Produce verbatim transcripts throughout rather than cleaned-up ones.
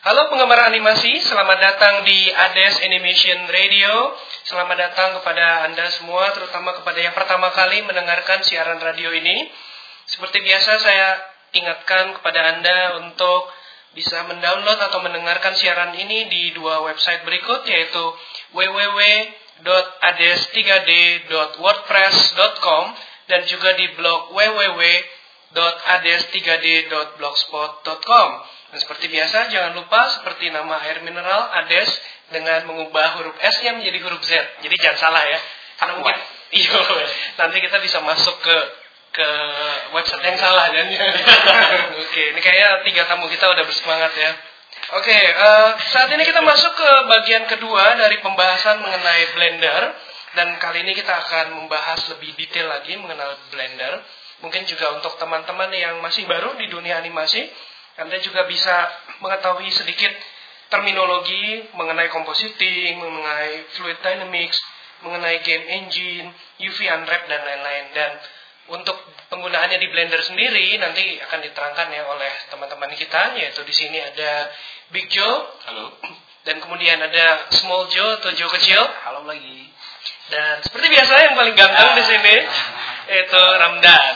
Halo penggemar animasi, selamat datang di Ades Animation Radio. Selamat datang kepada Anda semua, terutama kepada yang pertama kali mendengarkan siaran radio ini. Seperti biasa saya ingatkan kepada Anda untuk bisa mendownload atau mendengarkan siaran ini di dua website berikut, yaitu w w w dot ades tiga d dot wordpress dot com dan juga di blog w w w dot ades tiga d dot blogspot dot com. Dan seperti biasa, jangan lupa seperti nama air mineral Ades dengan mengubah huruf S-nya menjadi huruf Z. Jadi jangan salah ya. Karena mungkin iyo, nanti kita bisa masuk ke ke website yang salah kan. Oke, ini kayaknya tiga tamu kita udah bersemangat ya. Oke, uh, saat ini kita masuk ke bagian kedua dari pembahasan mengenai Blender. Dan kali ini kita akan membahas lebih detail lagi mengenal Blender. Mungkin juga untuk teman-teman yang masih baru di dunia animasi, Anda juga bisa mengetahui sedikit terminologi mengenai compositing, mengenai fluid dynamics, mengenai game engine, U V unwrap dan lain-lain. Dan untuk penggunaannya di Blender sendiri nanti akan diterangkan ya oleh teman-teman kita, yaitu di sini ada Big Joe, halo, dan kemudian ada Small Joe atau Joe kecil, halo lagi. Dan seperti biasa yang paling ganteng di sini yaitu Ramdan.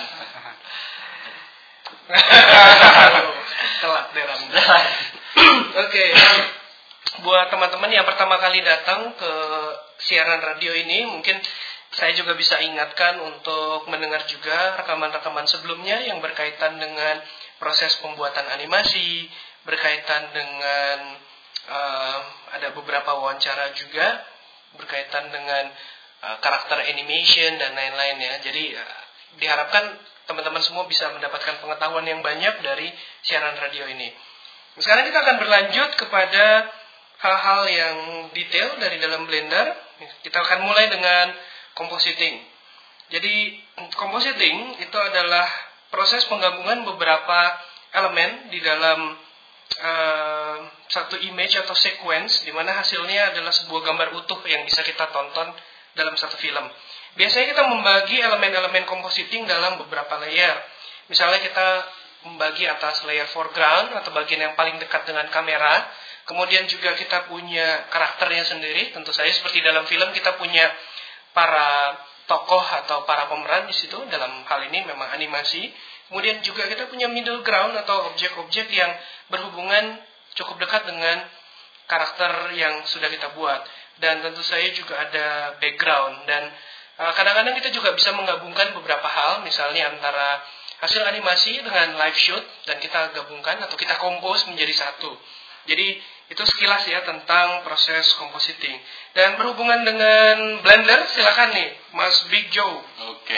Telat deh Ramdan. Oke, buat teman-teman yang pertama kali datang ke siaran radio ini, mungkin saya juga bisa ingatkan untuk mendengar juga rekaman-rekaman sebelumnya yang berkaitan dengan proses pembuatan animasi, berkaitan dengan uh, ada beberapa wawancara juga berkaitan dengan uh, karakter animation dan lain-lain ya. Jadi uh, diharapkan teman-teman semua bisa mendapatkan pengetahuan yang banyak dari siaran radio ini. Sekarang kita akan berlanjut kepada hal-hal yang detail dari dalam Blender. Kita akan mulai dengan compositing. Jadi compositing itu adalah proses penggabungan beberapa elemen di dalam uh, satu image atau sequence, di mana hasilnya adalah sebuah gambar utuh yang bisa kita tonton dalam satu film. Biasanya kita membagi elemen-elemen compositing dalam beberapa layer. Misalnya kita membagi atas layer foreground atau bagian yang paling dekat dengan kamera. Kemudian juga kita punya karakternya sendiri. Tentu saja seperti dalam film kita punya para tokoh atau para pemeran di situ. Dalam hal ini memang animasi. Kemudian juga kita punya middle ground atau objek-objek yang berhubungan cukup dekat dengan karakter yang sudah kita buat. Dan tentu saja juga ada background. Dan kadang-kadang kita juga bisa menggabungkan beberapa hal, misalnya antara hasil animasi dengan live shoot, dan kita gabungkan atau kita compose menjadi satu. Jadi itu sekilas ya tentang proses compositing. Dan berhubungan dengan Blender, silakan nih, Mas Big Joe. Oke.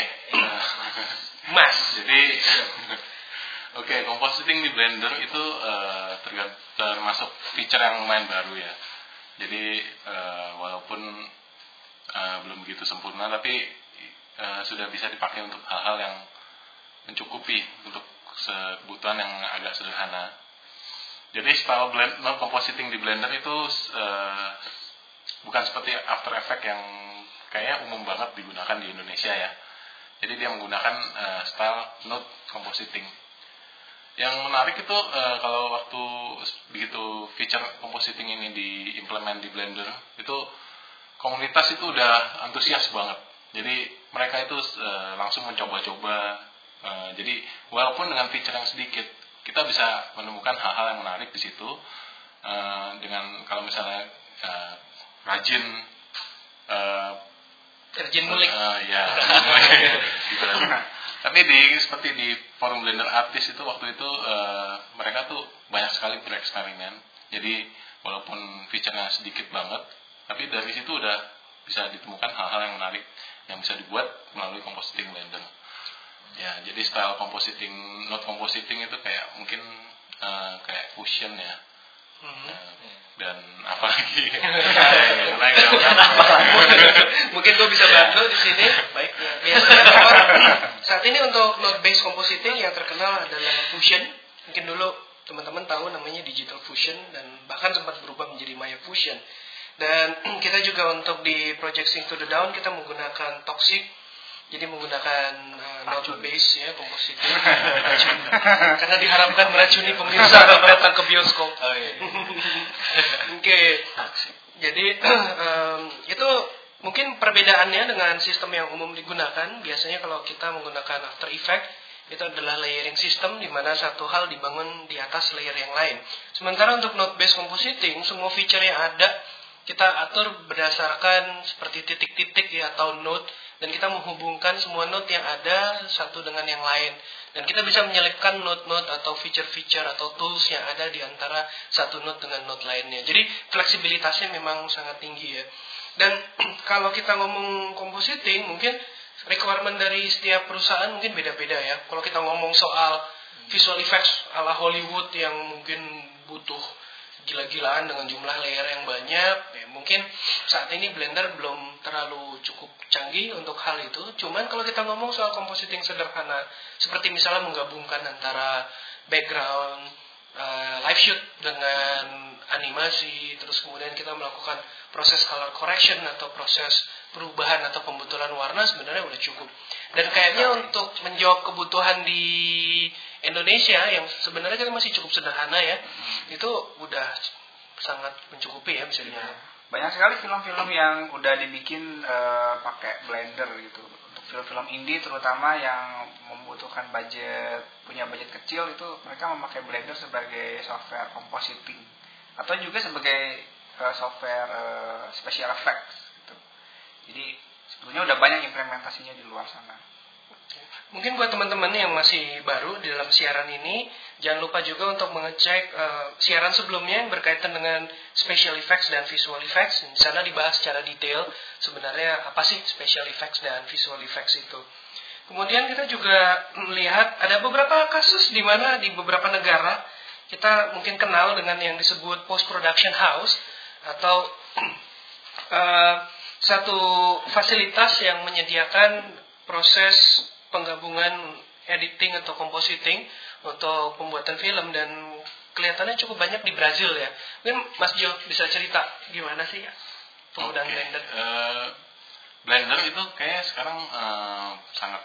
Mas. Jadi, oke, okay, compositing di Blender itu uh, termasuk feature yang lumayan baru ya. Jadi uh, walaupun Uh, belum begitu sempurna, tapi uh, sudah bisa dipakai untuk hal-hal yang mencukupi untuk kebutuhan yang agak sederhana. Jadi style blend, no, compositing di Blender itu uh, bukan seperti After Effects yang kayaknya umum banget digunakan di Indonesia ya. Jadi dia menggunakan uh, style node compositing. Yang menarik itu uh, kalau waktu begitu feature compositing ini diimplement di Blender, itu komunitas itu udah antusias banget. Jadi mereka itu uh, langsung mencoba-coba. Uh, jadi walaupun dengan feature yang sedikit, kita bisa menemukan hal-hal yang menarik di situ. Uh, dengan kalau misalnya uh, rajin, uh, rajin ngulik. Uh, ya. Gitu. Tapi di seperti di forum Blender Artist itu waktu itu uh, mereka tuh banyak sekali bereksperimen. Jadi walaupun feature-nya sedikit banget, tapi dari situ udah bisa ditemukan hal-hal yang menarik yang bisa dibuat melalui compositing Blender. Ya, jadi style compositing, node compositing itu kayak mungkin uh, kayak fusion ya. Mm-hmm. uh, dan apa lagi? Mungkin gue bisa bantu di sini. Baik. Ya. Biasanya saat ini untuk node based compositing yang terkenal adalah fusion. Mungkin dulu teman-teman tahu namanya digital fusion dan bahkan sempat berubah menjadi Maya fusion. Dan kita juga untuk di Project Sync to the Down kita menggunakan Toxic Jadi menggunakan uh, node base ya, compositing racun. Karena diharapkan meracuni pemirsa yang datang ke bioskop. Oh, iya. Oke. Okay. Jadi um, itu mungkin perbedaannya dengan sistem yang umum digunakan. Biasanya kalau kita menggunakan After Effects itu adalah layering system di mana satu hal dibangun di atas layer yang lain. Sementara untuk node based compositing, semua feature yang ada kita atur berdasarkan seperti titik-titik ya atau node, dan kita menghubungkan semua node yang ada satu dengan yang lain, dan kita bisa menyelipkan node-node atau feature-feature atau tools yang ada di antara satu node dengan node lainnya. Jadi fleksibilitasnya memang sangat tinggi ya. Dan kalau kita ngomong compositing, mungkin requirement dari setiap perusahaan mungkin beda-beda ya. Kalau kita ngomong soal visual effects ala Hollywood yang mungkin butuh gila-gilaan dengan jumlah layer yang banyak, ya mungkin saat ini Blender belum terlalu cukup canggih untuk hal itu. Cuman kalau kita ngomong soal compositing sederhana, seperti misalnya menggabungkan antara background uh, live shoot dengan animasi, terus kemudian kita melakukan proses color correction atau proses perubahan atau pembetulan warna, sebenarnya udah cukup. Dan kayaknya untuk menjawab kebutuhan di Indonesia yang sebenarnya kan masih cukup sederhana ya, hmm. itu udah sangat mencukupi ya bisa dibilang. Banyak sekali film-film yang udah dibikin uh, pakai Blender gitu. Untuk film-film indie terutama yang membutuhkan budget, punya budget kecil, itu mereka memakai Blender sebagai software compositing atau juga sebagai uh, software uh, special effects gitu. Jadi sebetulnya udah banyak implementasinya di luar sana. Mungkin buat teman-teman yang masih baru di dalam siaran ini, jangan lupa juga untuk mengecek uh, siaran sebelumnya yang berkaitan dengan special effects dan visual effects. Di sana dibahas secara detail sebenarnya apa sih special effects dan visual effects itu. Kemudian kita juga melihat ada beberapa kasus di mana di beberapa negara kita mungkin kenal dengan yang disebut post production house atau uh, satu fasilitas yang menyediakan proses penggabungan editing atau compositing untuk pembuatan film, dan kelihatannya cukup banyak di Brazil ya. Mungkin Mas Jo bisa cerita gimana sih ya penggunaan okay. Blender? Uh, Blender itu kayak sekarang uh, sangat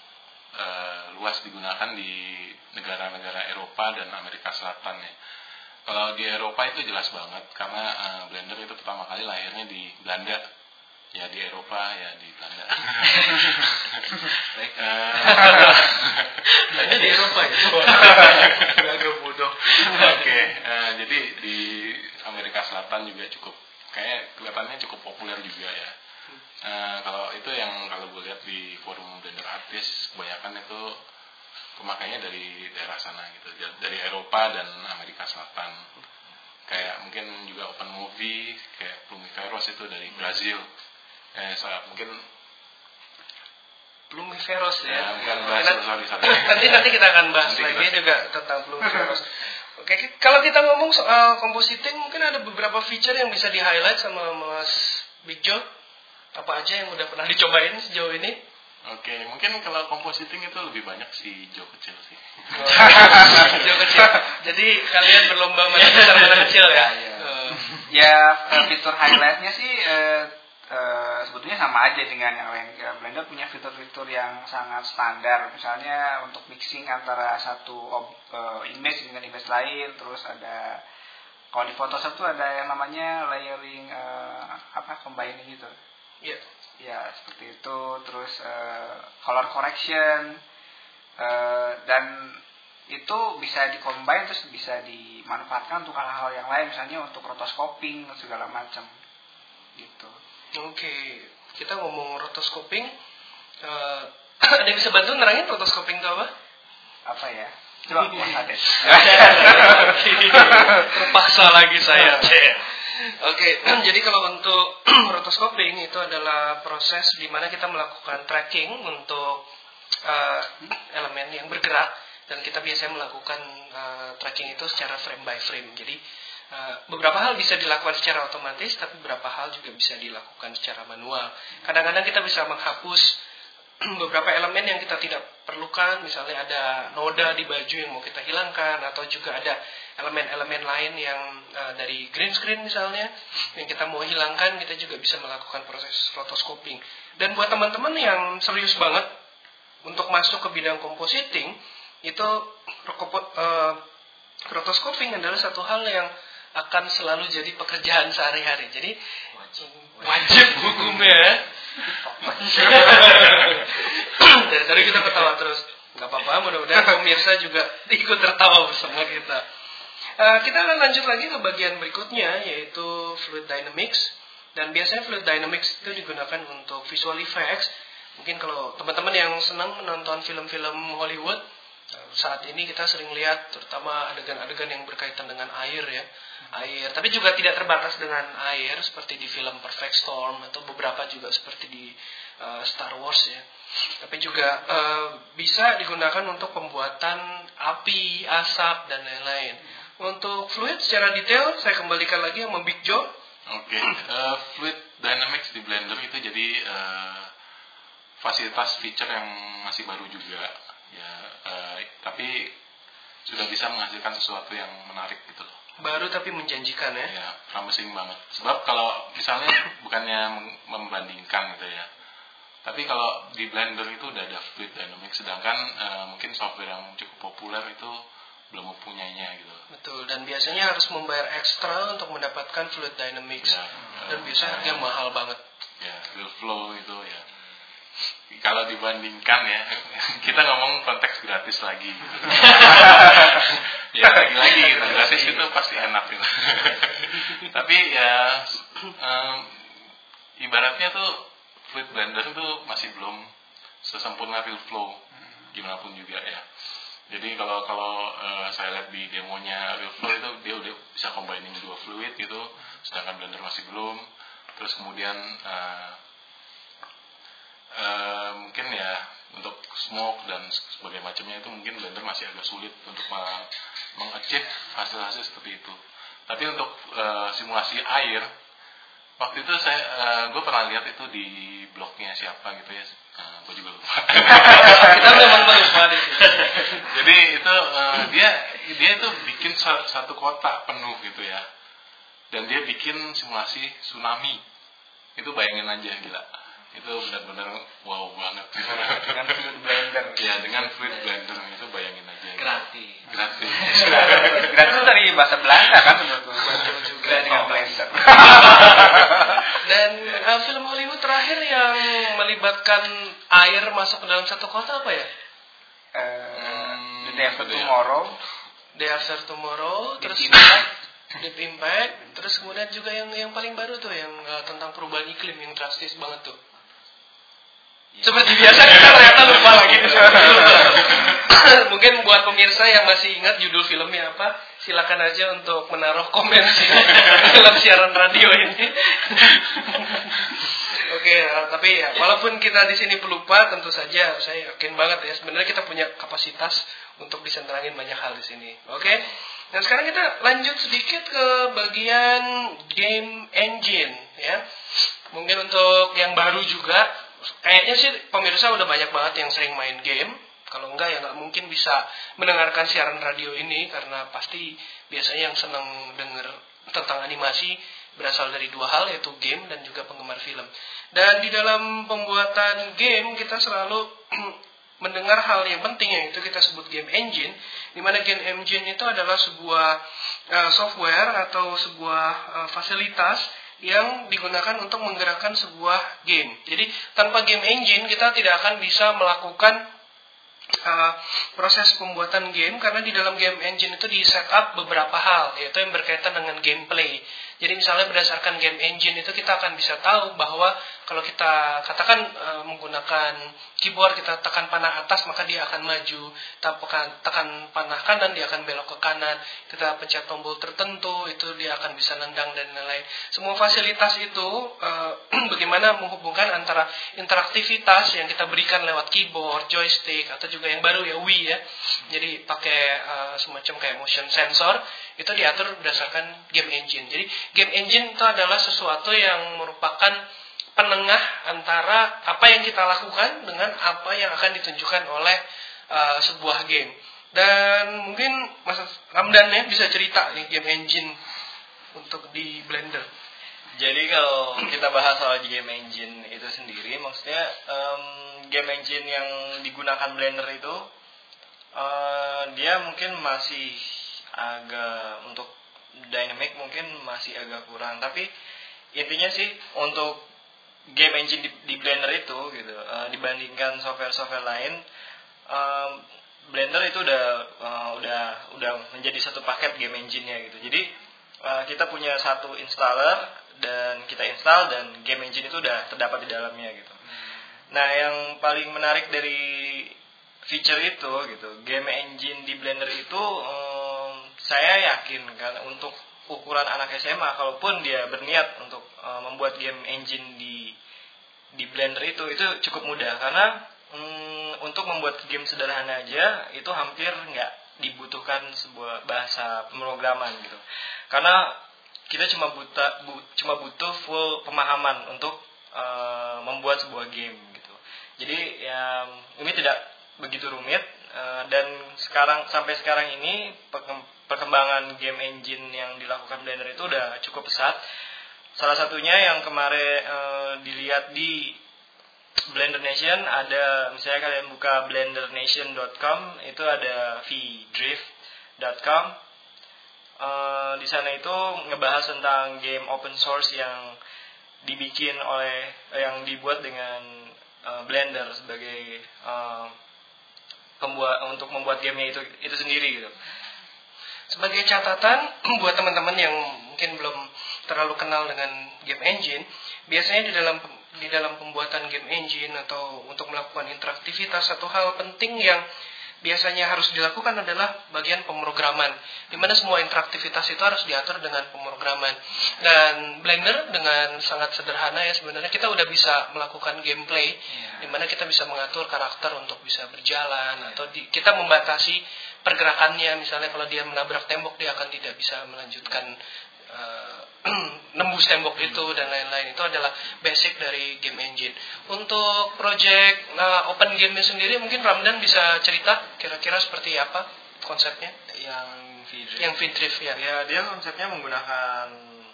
uh, luas digunakan di negara-negara Eropa dan Amerika Selatan ya. Kalau di Eropa itu jelas banget karena uh, Blender itu pertama kali lahirnya di Belanda. Ya di Eropa, ya di Belanda. Belanda di Eropa ya? Agak bodoh. Oke, uh, jadi di Amerika Selatan juga cukup, kayak kelihatannya cukup populer juga ya. Uh, kalau itu yang kalau gue lihat di forum Blender Artist, kebanyakan itu pemakainya dari daerah sana gitu, dari Eropa dan Amerika Selatan. Kayak mungkin juga Open Movie, kayak Plumiveros itu dari Brazil. Eh, saat mungkin Plumiveros ya. ya bukan bahas, sorry, sorry. nanti nanti kita akan bahas nanti lagi kita. juga tentang Plumiveros. Oke, kalau kita ngomong soal compositing, mungkin ada beberapa feature yang bisa di-highlight sama Mas Big Joe. Apa aja yang udah pernah dicobain sejauh ini? Oke, mungkin kalau compositing itu lebih banyak si Joe kecil sih. Oh, Joe kecil. Jadi kalian berlomba mana besar mana kecil ya? Ya, ya. Uh. ya fitur highlightnya sih uh, Uh, sebetulnya sama aja dengan yang lain. Blender punya fitur-fitur yang sangat standar. Misalnya untuk mixing antara satu ob, uh, image dengan image lain. Terus ada, kalau di Photoshop tuh ada yang namanya layering uh, apa combining gitu. Iya. Yeah. Ya seperti itu. Terus uh, color correction uh, dan itu bisa di-combine terus bisa dimanfaatkan untuk hal-hal yang lain. Misalnya untuk rotoscoping dan segala macam gitu. Oke, okay. Kita ngomong rotoscoping, uh, ada yang bisa bantu nerangin rotoscoping itu apa? Apa ya? Coba ada. Terpaksa lagi saya. Oke, okay. Jadi kalau untuk rotoscoping itu adalah proses di mana kita melakukan tracking untuk uh, elemen yang bergerak, dan kita biasanya melakukan uh, tracking itu secara frame by frame. Jadi Uh, beberapa hal bisa dilakukan secara otomatis, tapi beberapa hal juga bisa dilakukan secara manual. Kadang-kadang kita bisa menghapus beberapa elemen yang kita tidak perlukan, misalnya ada noda di baju yang mau kita hilangkan, atau juga ada elemen-elemen lain yang uh, dari green screen misalnya yang kita mau hilangkan, kita juga bisa melakukan proses rotoscoping. Dan buat teman-teman yang serius banget untuk masuk ke bidang compositing, itu uh, rotoscoping adalah satu hal yang akan selalu jadi pekerjaan sehari-hari. Jadi wajib, wajib hukumnya. Dari tadi kita ketawa terus, nggak apa-apa. Mudah-mudahan pemirsa juga ikut tertawa bersama kita. Uh, kita akan lanjut lagi ke bagian berikutnya, yaitu fluid dynamics. Dan biasanya fluid dynamics itu digunakan untuk visual effects. Mungkin kalau teman-teman yang senang menonton film-film Hollywood, saat ini kita sering lihat terutama adegan-adegan yang berkaitan dengan air ya. Air, tapi juga tidak terbatas dengan air seperti di film Perfect Storm atau beberapa juga seperti di uh, Star Wars ya. Tapi juga uh, bisa digunakan untuk pembuatan api, asap dan lain-lain. Untuk fluid secara detail saya kembalikan lagi sama Big Joe. Oke, okay. uh, fluid dynamics di Blender itu jadi uh, fasilitas feature yang masih baru juga ya, uh, tapi sudah bisa menghasilkan sesuatu yang menarik gitu loh. Baru tapi menjanjikan ya. Ya, promising banget. Sebab kalau misalnya bukannya membandingkan gitu ya, tapi kalau di Blender itu udah ada fluid dynamics, sedangkan uh, mungkin software yang cukup populer itu belum mempunyainya gitu. Betul, dan biasanya harus membayar ekstra untuk mendapatkan fluid dynamics ya, dan biasanya harganya mahal banget. Ya, real flow itu ya. Kalau dibandingkan ya, kita ngomong konteks gratis lagi gitu. Ya lagi-lagi gitu, gratis itu pasti enak gitu. Tapi ya um, ibaratnya tuh fluid blender itu masih belum sesempurna real flow gimana pun juga ya. Jadi kalau kalau uh, saya lihat di demonya real flow itu dia udah bisa combining dua fluid gitu, sedangkan blender masih belum. Terus kemudian uh, Uh, mungkin ya untuk smoke dan sebagainya macamnya itu mungkin Blender masih agak sulit untuk mengachieve hasil-hasil seperti itu. Tapi untuk uh, simulasi air, waktu itu saya uh, gue pernah lihat itu di blognya siapa gitu ya, uh, gue juga lupa. Kita memang lupa di sini. Jadi itu uh, dia dia itu bikin satu kota penuh gitu ya, dan dia bikin simulasi tsunami. Itu bayangin aja gila. Itu benar-benar wow banget dengan fluid blender. Ya, dengan fluid blender itu bayangin aja. Gratis. Gratis. Gratis dari bahasa Belanda kan menurut gue juga dengan blender. Dan uh, film Hollywood terakhir yang melibatkan air masuk ke dalam satu kota apa ya? Uh, hmm, The Day After Tomorrow. Day After Tomorrow. Terus Impact. Deep Impact. Terus kemudian juga yang yang paling baru tuh yang uh, tentang perubahan iklim yang drastis banget tuh. Seperti biasa kita ternyata lupa lagi. Mungkin buat pemirsa yang masih ingat judul filmnya apa, silakan aja untuk menaruh komen dalam siaran radio ini. Oke, okay, tapi ya walaupun kita di sini pelupa, tentu saja saya yakin banget ya sebenarnya kita punya kapasitas untuk bisa nerangin banyak hal di sini. Oke. Okay? Dan sekarang kita lanjut sedikit ke bagian game engine ya. Mungkin untuk yang baru juga, kayaknya sih pemirsa udah banyak banget yang sering main game. Kalau enggak ya nggak mungkin bisa mendengarkan siaran radio ini, karena pasti biasanya yang senang denger tentang animasi berasal dari dua hal, yaitu game dan juga penggemar film. Dan di dalam pembuatan game kita selalu mendengar hal yang penting, yaitu kita sebut game engine, di mana game engine itu adalah sebuah uh, software atau sebuah uh, fasilitas yang digunakan untuk menggerakkan sebuah game. Jadi tanpa game engine kita tidak akan bisa melakukan uh, proses pembuatan game, karena di dalam game engine itu di setup beberapa hal, yaitu yang berkaitan dengan gameplay. Jadi misalnya berdasarkan game engine itu kita akan bisa tahu bahwa kalau kita katakan e, menggunakan keyboard, kita tekan panah atas maka dia akan maju, kita tekan, tekan panah kanan dia akan belok ke kanan, kita pencet tombol tertentu itu dia akan bisa nendang dan lain-lain. Semua fasilitas itu e, bagaimana menghubungkan antara interaktivitas yang kita berikan lewat keyboard, joystick, atau juga yang baru ya Wii ya, jadi pakai e, semacam kayak motion sensor, itu diatur berdasarkan game engine. Jadi game engine itu adalah sesuatu yang merupakan penengah antara apa yang kita lakukan dengan apa yang akan ditunjukkan oleh uh, sebuah game. Dan mungkin Mas Ramdan ya bisa cerita nih game engine untuk di Blender. Jadi kalau kita bahas soal game engine itu sendiri, maksudnya um, game engine yang digunakan Blender itu uh, dia mungkin masih agak untuk dynamic mungkin masih agak kurang, tapi intinya sih untuk game engine di, di Blender itu gitu uh, dibandingkan software-software lain, um, Blender itu udah uh, udah udah menjadi satu paket game engine-nya gitu. Jadi uh, kita punya satu installer dan kita install dan game engine itu udah terdapat di dalamnya gitu. Nah, yang paling menarik dari feature itu gitu, game engine di Blender itu um, saya yakin kan untuk ukuran anak S M A kalaupun dia berniat untuk uh, membuat game engine di di Blender itu itu cukup mudah karena um, untuk membuat game sederhana aja itu hampir nggak dibutuhkan sebuah bahasa pemrograman gitu. Karena kita cuma buta, bu, cuma butuh full pemahaman untuk uh, membuat sebuah game gitu. Jadi ya ini tidak begitu rumit uh, dan sekarang sampai sekarang ini perkembangan game engine yang dilakukan Blender itu udah cukup pesat. Salah satunya yang kemarin uh, dilihat di Blender Nation ada, misalnya kalian buka blender nation dot com itu ada v drift dot com. Uh, di sana itu ngebahas tentang game open source yang dibikin oleh yang dibuat dengan uh, Blender sebagai uh, pembuat untuk membuat gamenya itu itu sendiri gitu. Sebagai catatan buat teman-teman yang mungkin belum terlalu kenal dengan game engine, biasanya di dalam di dalam pembuatan game engine atau untuk melakukan interaktivitas, satu hal penting yang biasanya harus dilakukan adalah bagian pemrograman, di mana semua interaktivitas itu harus diatur dengan pemrograman. Dan Blender dengan sangat sederhana ya sebenarnya kita udah bisa melakukan gameplay, di mana kita bisa mengatur karakter untuk bisa berjalan atau di, kita membatasi pergerakannya. Misalnya kalau dia menabrak tembok dia akan tidak bisa melanjutkan uh, nembus tembok itu dan lain-lain. Itu adalah basic dari game engine. Untuk project nah, open game-nya sendiri mungkin Ramdan bisa cerita kira-kira seperti apa konsepnya? Yang V-Drift. Yang V-Drift ya. Ya, dia konsepnya menggunakan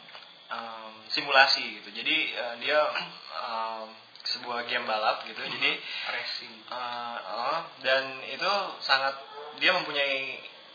um, simulasi gitu. Jadi uh, dia um, sebuah game balap gitu. Mm-hmm. Jadi racing. Uh, uh, dan itu sangat dia mempunyai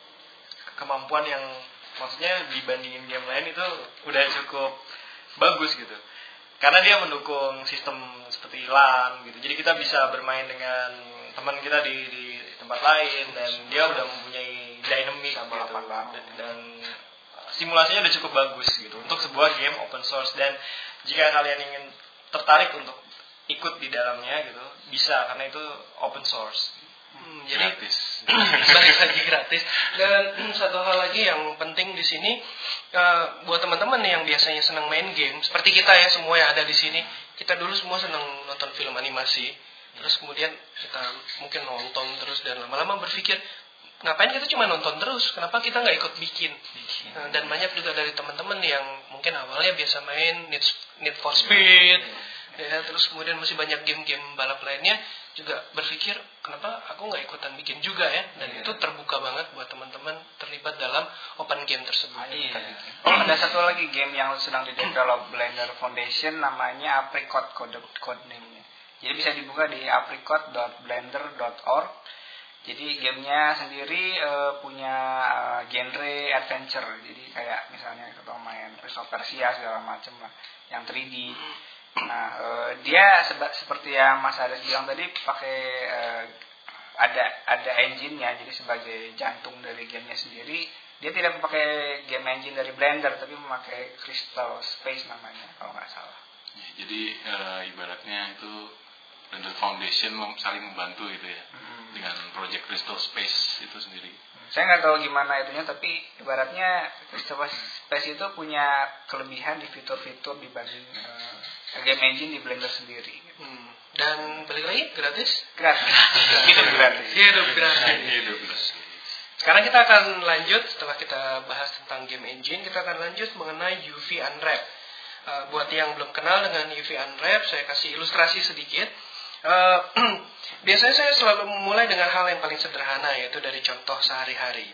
kemampuan yang maksudnya dibandingin game lain itu udah cukup bagus gitu. Karena dia mendukung sistem seperti LAN gitu. Jadi kita bisa bermain dengan teman kita di, di tempat lain dan dia udah mempunyai dynamic gitu. Dan, dan simulasinya udah cukup bagus gitu untuk sebuah game open source. Dan jika kalian ingin tertarik untuk ikut di dalamnya gitu, bisa karena itu open source. Hmm, jadi gratis. balik lagi gratis. Dan hmm, satu hal lagi yang penting di sini uh, buat teman-teman yang biasanya senang main game, seperti kita ya semua yang ada di sini, kita dulu semua senang nonton film animasi, terus kemudian kita mungkin nonton terus dan lama-lama berpikir ngapain kita cuma nonton terus, kenapa kita nggak ikut bikin? Nah, dan banyak juga dari teman-teman yang mungkin awalnya biasa main Need, Need for Speed, ya, terus kemudian masih banyak game-game balap lainnya juga berpikir kenapa aku nggak ikutan bikin juga ya, dan yeah. itu terbuka banget buat teman-teman terlibat dalam open game tersebut. Yeah. Ada satu lagi game yang sedang di-develop Blender Foundation namanya Apricot code code name-nya. Jadi bisa dibuka di apricot dot blender dot org. Jadi gamenya sendiri uh, punya uh, genre adventure. Jadi kayak misalnya kita main Prince of Persia segala macam lah, yang tiga D. Nah, uh, dia seba- seperti yang Mas Aris bilang tadi pakai uh, ada ada engine-nya, jadi sebagai jantung dari gamenya sendiri. Dia tidak memakai game engine dari Blender, tapi memakai Crystal Space namanya kalau nggak salah. Ya, jadi uh, ibaratnya itu Blender Foundation saling membantu gitu ya, hmm. dengan project Crystal Space itu sendiri. Saya nggak tahu gimana itunya, tapi ibaratnya Crystal Space itu punya kelebihan di fitur-fitur dibanding uh, game engine di Blender sendiri. Hmm. Dan balik lagi gratis? Gratis. Hidup gratis. Hidup gratis. Hidup gratis. Sekarang kita akan lanjut setelah kita bahas tentang game engine, kita akan lanjut mengenai U V Unwrap. Uh, buat yang belum kenal dengan U V Unwrap, saya kasih ilustrasi sedikit. Uh, biasanya saya selalu memulai dengan hal yang paling sederhana, yaitu dari contoh sehari-hari.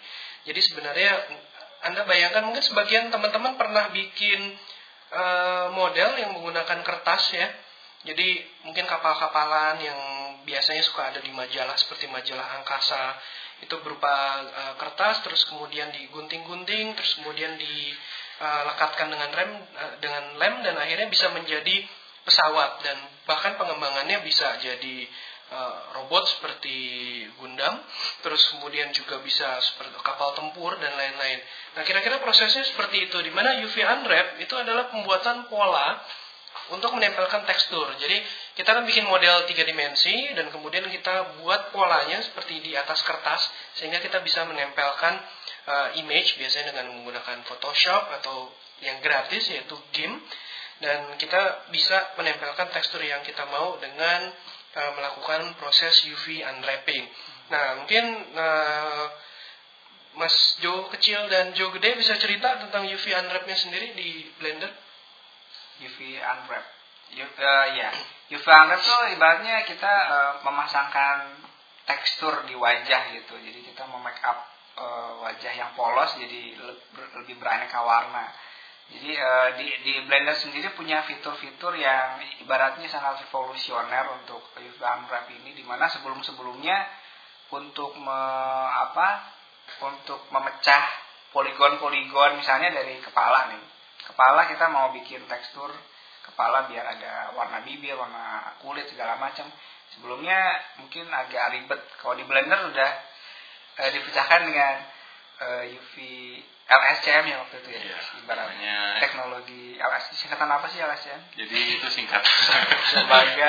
Jadi sebenarnya Anda bayangkan mungkin sebagian teman-teman pernah bikin uh, model yang menggunakan kertas ya. Jadi mungkin kapal-kapalan yang biasanya suka ada di majalah seperti majalah angkasa, itu berupa uh, kertas terus kemudian digunting-gunting terus kemudian dilekatkan dengan rem uh, dengan lem dan akhirnya bisa menjadi pesawat, dan bahkan pengembangannya bisa jadi uh, robot seperti Gundam, terus kemudian juga bisa seperti kapal tempur dan lain-lain. Nah, kira-kira prosesnya seperti itu, di mana U V Unwrap itu adalah pembuatan pola untuk menempelkan tekstur. Jadi kita kan bikin model tiga dimensi dan kemudian kita buat polanya seperti di atas kertas sehingga kita bisa menempelkan uh, image biasanya dengan menggunakan Photoshop atau yang gratis yaitu GIMP, dan kita bisa menempelkan tekstur yang kita mau dengan uh, melakukan proses U V unwrapping. Nah, mungkin uh, Mas Jo kecil dan Jo gede bisa cerita tentang U V unwrap-nya sendiri di Blender. U V unwrap. U, uh, ya, U V unwrap itu ibaratnya kita uh, memasangkan tekstur di wajah gitu. Jadi kita memake up uh, wajah yang polos jadi le- lebih beraneka warna. Jadi uh, di, di Blender sendiri punya fitur-fitur yang ibaratnya sangat revolusioner untuk U V unwrap ini, di mana sebelum-sebelumnya untuk me, apa? untuk memecah poligon-poligon misalnya dari kepala nih. Kepala kita mau bikin tekstur kepala biar ada warna bibir, warna kulit segala macam. Sebelumnya mungkin agak ribet. Kalau di Blender udah e, dipecahkan dengan e, U V L S C M ya waktu itu ya. Iya, ibaratnya teknologi L S C M. Singkatan apa sih L S C M? Jadi itu singkat. Lembaga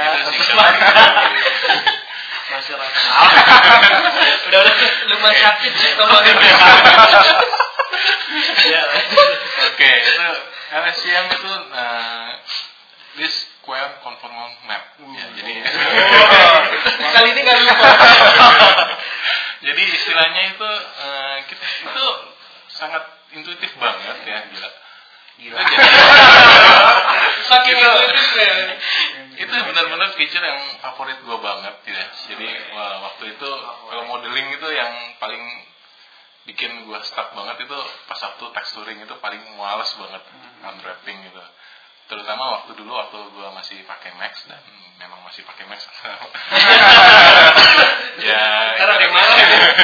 masyarakat. udah udah lumayan sakit sih ngomongin. Oke, itu L S C M itu uh, this square conformal map. Uh, ya, jadi oh, kali ini nggak lupa. Jadi istilahnya itu uh, kita, itu sangat intuitif banget ya, gila. Gila. Itu Saking intuitif ya. Itu benar-benar feature yang favorit gue banget ya. Jadi wah, waktu itu kalau modeling itu yang paling bikin gue stuck banget itu pas waktu texturing itu paling males banget hmm. unwrapping gitu. Terutama waktu dulu waktu gue masih pakai Max dan memang masih pakai Max. ya. Karena yang mana?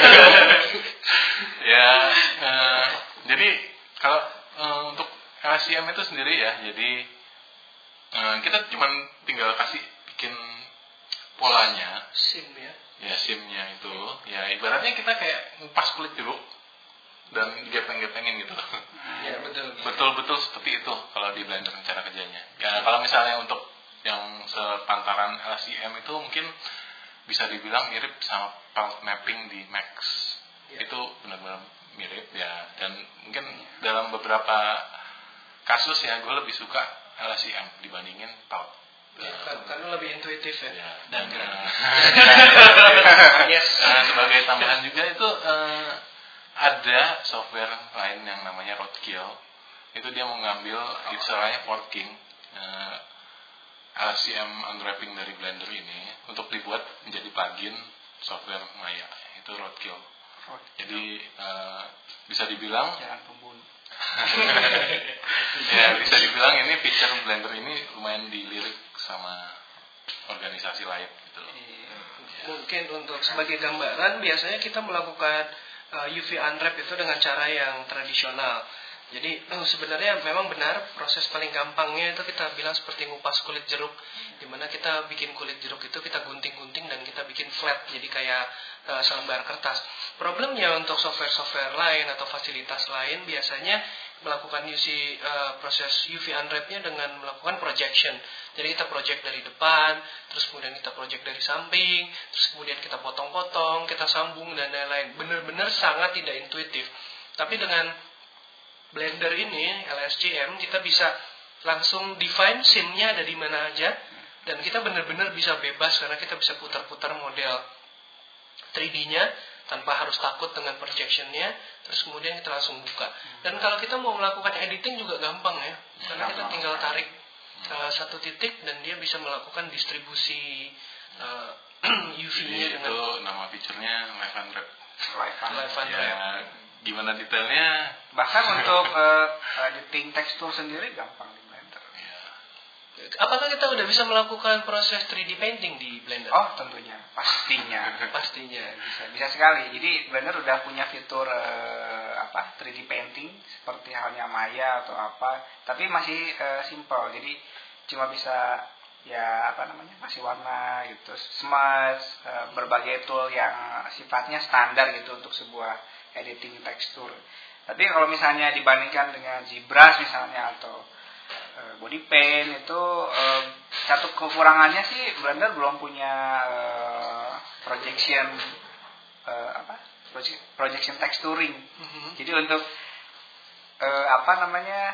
ya. Uh, jadi kalau uh, untuk L S C M itu sendiri ya, jadi uh, kita cuma tinggal kasih bikin polanya. Sim ya. Ya simnya itu, ya ibaratnya kita kayak ngupas kulit jeruk dan gepeng-gepengin gitu. Ya betul. Betul-betul seperti itu kalau di Blender cara kerjanya. Ya kalau misalnya untuk yang sepantaran L S C M itu mungkin bisa dibilang mirip sama palette mapping di Max. Ya. Itu benar-benar mirip ya. Dan mungkin dalam beberapa kasus ya gue lebih suka L S C M dibandingin palette. Ya, karena lebih intuitif ya, ya dan uh, yes. uh, sebagai tambahan juga itu uh, ada software lain yang namanya Roadkill. Itu dia mengambil istilahnya forking uh, L S C M unwrapping dari Blender ini untuk dibuat menjadi plugin software Maya. Itu Roadkill. Jadi uh, bisa dibilang jalan pembunuh. ya bisa dibilang ini feature Blender ini lumayan dilirik sama organisasi lain gitu. Mungkin untuk sebagai gambaran biasanya kita melakukan uh, U V unwrap itu dengan cara yang tradisional. Jadi uh, sebenarnya memang benar proses paling gampangnya itu kita bilang seperti ngupas kulit jeruk, dimana kita bikin kulit jeruk itu kita gunting-gunting dan kita bikin flat jadi kayak uh, selembar kertas. Problemnya untuk software-software lain atau fasilitas lain biasanya melakukan U C, uh, proses U V unwrap-nya dengan melakukan projection. Jadi kita project dari depan, terus kemudian kita project dari samping, terus kemudian kita potong-potong, kita sambung dan lain-lain. Benar-benar sangat tidak intuitif. Tapi dengan Blender ini, L S C M, kita bisa langsung define scene-nya ada di mana aja, dan kita benar-benar bisa bebas karena kita bisa putar-putar model tiga D-nya tanpa harus takut dengan projection-nya, terus kemudian kita langsung buka. Dan kalau kita mau melakukan editing juga gampang ya, karena kita tinggal tarik uh, satu titik dan dia bisa melakukan distribusi uh, U V-nya dengan itu nama feature-nya Live Unwrap. Live Unwrap. Ya, gimana detailnya. Bahkan untuk uh, editing tekstur sendiri gampang di Blender. Ya. Apakah kita udah bisa melakukan proses three D painting di Blender? Oh, tentunya, pastinya. Pastinya. Bisa, bisa sekali. Jadi Blender udah punya fitur uh, apa three D painting seperti halnya Maya atau apa, tapi masih uh, simple. Jadi cuma bisa ya apa namanya masih warna gitu, smudge, uh, berbagai tool yang sifatnya standar gitu untuk sebuah editing tekstur. Tapi kalau misalnya dibandingkan dengan ZBrush misalnya atau uh, body paint itu uh, satu kekurangannya sih Blender belum punya uh, projection uh, apa projection texturing. Mm-hmm. Jadi untuk uh, apa namanya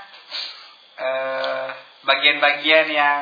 uh, bagian-bagian yang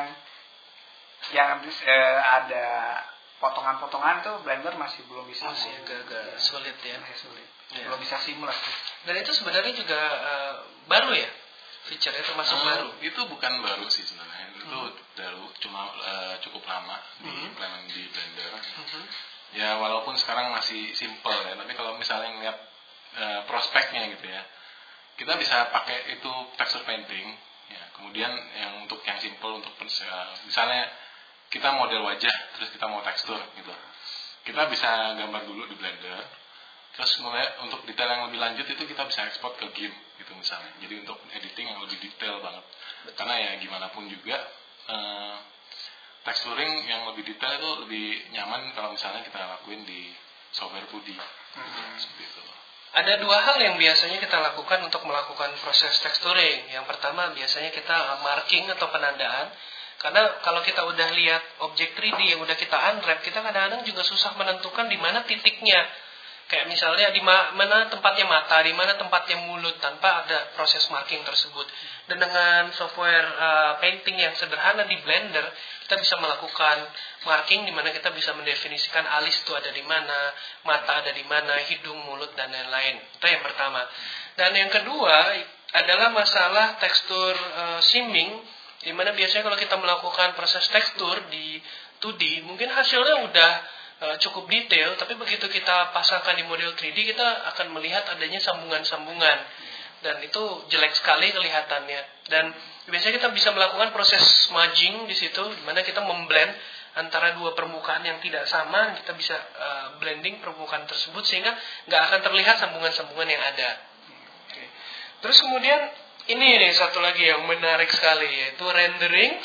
yang uh, ada potongan-potongan tuh Blender masih belum bisa. Masih agak-agak sulit ya. Masih sulit. Ya. Belum bisa seamless. Dan itu sebenarnya juga uh, baru ya? Feature-nya termasuk oh, baru? Itu bukan baru sih sebenarnya. Itu hmm. baru, cuma uh, cukup lama di hmm. implement di Blender. Hmm. Ya walaupun sekarang masih simple ya, tapi kalau misalnya ngeliat uh, prospeknya gitu ya, kita bisa pakai itu texture painting. Ya, kemudian yang untuk yang simple untuk uh, misalnya kita model wajah, terus kita mau tekstur gitu. Kita bisa gambar dulu di Blender, terus mulai untuk detail yang lebih lanjut itu kita bisa ekspor ke GIMP gitu misalnya. Jadi untuk editing yang lebih detail banget. Karena ya gimana pun juga uh, texturing yang lebih detail itu lebih nyaman kalau misalnya kita lakuin di software two D. Hmm. Seperti itu. Ada dua hal yang biasanya kita lakukan untuk melakukan proses texturing. Yang pertama biasanya kita marking atau penandaan. Karena kalau kita udah lihat objek three D yang udah kita unwrap, kita kadang-kadang juga susah menentukan di mana titiknya. Kayak misalnya di mana tempatnya mata, di mana tempatnya mulut tanpa ada proses marking tersebut. Dan dengan software uh, painting yang sederhana di Blender, kita bisa melakukan marking di mana kita bisa mendefinisikan alis itu ada di mana, mata ada di mana, hidung, mulut dan lain-lain. Itu yang pertama. Dan yang kedua adalah masalah tekstur uh, seaming, di mana biasanya kalau kita melakukan proses tekstur di two D, mungkin hasilnya udah uh, cukup detail, tapi begitu kita pasangkan di model three D, kita akan melihat adanya sambungan-sambungan. Dan itu jelek sekali kelihatannya. Dan biasanya kita bisa melakukan proses smudging di situ, di mana kita memblend antara dua permukaan yang tidak sama, kita bisa uh, blending permukaan tersebut sehingga nggak akan terlihat sambungan-sambungan yang ada. Okay. Terus kemudian ini nih satu lagi yang menarik sekali, yaitu rendering.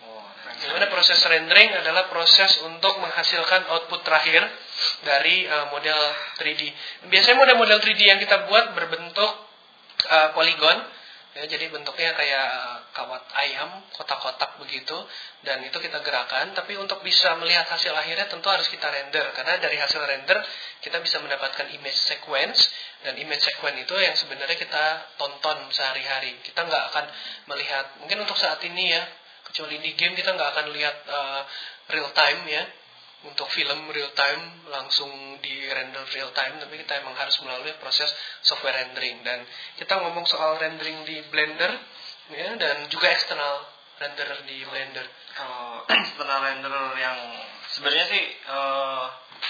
Di mana proses rendering adalah proses untuk menghasilkan output terakhir dari uh, model three D. Biasanya model-model three D yang kita buat berbentuk uh, poligon, ya, jadi bentuknya kayak uh, kawat ayam, kotak-kotak begitu, dan itu kita gerakan. Tapi untuk bisa melihat hasil akhirnya tentu harus kita render, karena dari hasil render kita bisa mendapatkan image sequence, dan image sequence itu yang sebenarnya kita tonton sehari-hari. Kita nggak akan melihat, mungkin untuk saat ini ya, kecuali di game kita nggak akan lihat uh, real time ya. Untuk film real time langsung di render real time, tapi kita emang harus melalui proses software rendering. Dan kita ngomong soal rendering di Blender ya, dan juga external render di Blender. Kalau external render yang sebenarnya sih uh,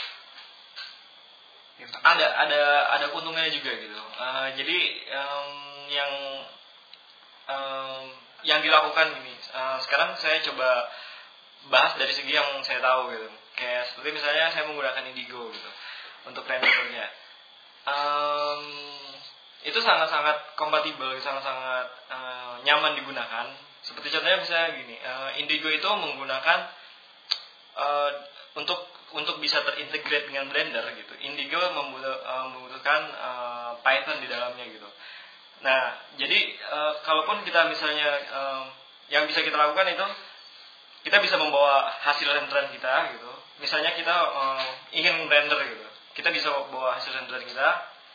ada ada ada untungnya juga gitu. Uh, jadi um, yang um, yang dilakukan ini uh, sekarang saya coba bahas dari segi yang saya tahu gitu. Kayak seperti misalnya saya menggunakan Indigo gitu untuk rendernya. Um, itu sangat-sangat kompatibel, sangat-sangat uh, nyaman digunakan. Seperti contohnya misalnya gini, uh, Indigo itu menggunakan uh, untuk untuk bisa terintegrate dengan Blender gitu. Indigo membutuh, uh, membutuhkan uh, Python di dalamnya gitu. Nah, jadi uh, kalaupun kita misalnya uh, yang bisa kita lakukan itu kita bisa membawa hasil renderan kita gitu. Misalnya kita uh, ingin render gitu, kita bisa bawa hasil renderan kita,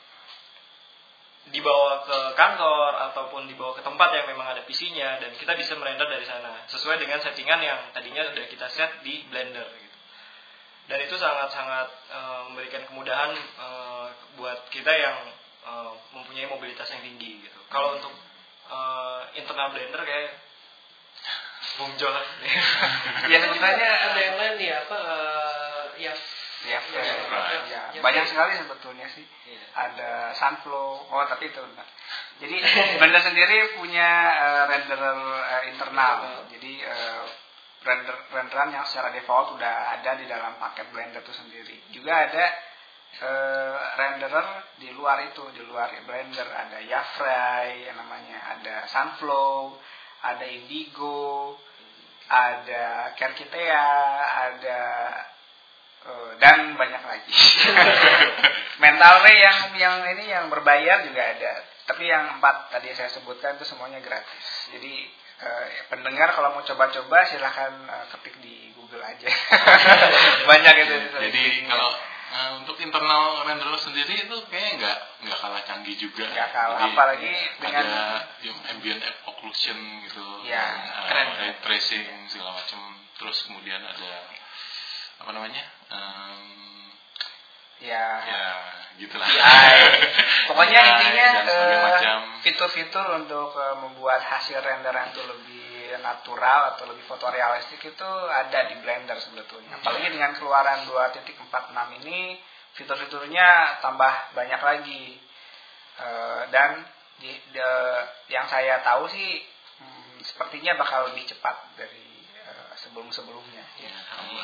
dibawa ke kantor ataupun dibawa ke tempat yang memang ada P C-nya, dan kita bisa merender dari sana sesuai dengan settingan yang tadinya sudah kita set di Blender gitu. Dan itu sangat-sangat uh, memberikan kemudahan uh, buat kita yang uh, mempunyai mobilitas yang tinggi gitu. Kalau untuk uh, internal Blender kayak Bung Johan. Ya sebenarnya ada yang lain ya, apa uh, ya Ya, ya, ya. Ya, Banyak ya. sekali sebetulnya sih. Iya. Ada Sunflow. Oh, tapi itu enggak. Jadi Blender sendiri punya uh, renderer uh, internal. Jadi uh, render renderan yang secara default udah ada di dalam paket Blender itu sendiri. Juga ada uh, renderer di luar itu, di luar Blender ada Yafray yang namanya, ada Sunflow, ada Indigo, ada Kerkitea, ada uh, dan banyak lagi. Mental Ray yang yang ini yang berbayar juga ada. Tapi yang empat tadi saya sebutkan itu semuanya gratis. Jadi Uh, pendengar kalau mau coba-coba silahkan uh, ketik di Google aja. Banyak itu. Jadi kalau uh, untuk internal renderer sendiri itu kayaknya nggak nggak kalah canggih juga. Nggak kalah, jadi, apalagi dengan ada yang ambient occlusion gitu, ya, uh, keren. ray tracing segala macam. Terus kemudian ada apa namanya? Um, ya, ya gitulah. Pokoknya intinya uh, fitur-fitur untuk uh, membuat hasil renderan itu lebih natural atau lebih fotorealistik itu ada di Blender sebetulnya. Apalagi dengan keluaran dua titik empat enam ini, fitur-fiturnya tambah banyak lagi. Uh, dan di, de, yang saya tahu sih hmm, sepertinya bakal lebih cepat dari uh, sebelum-sebelumnya. Ya.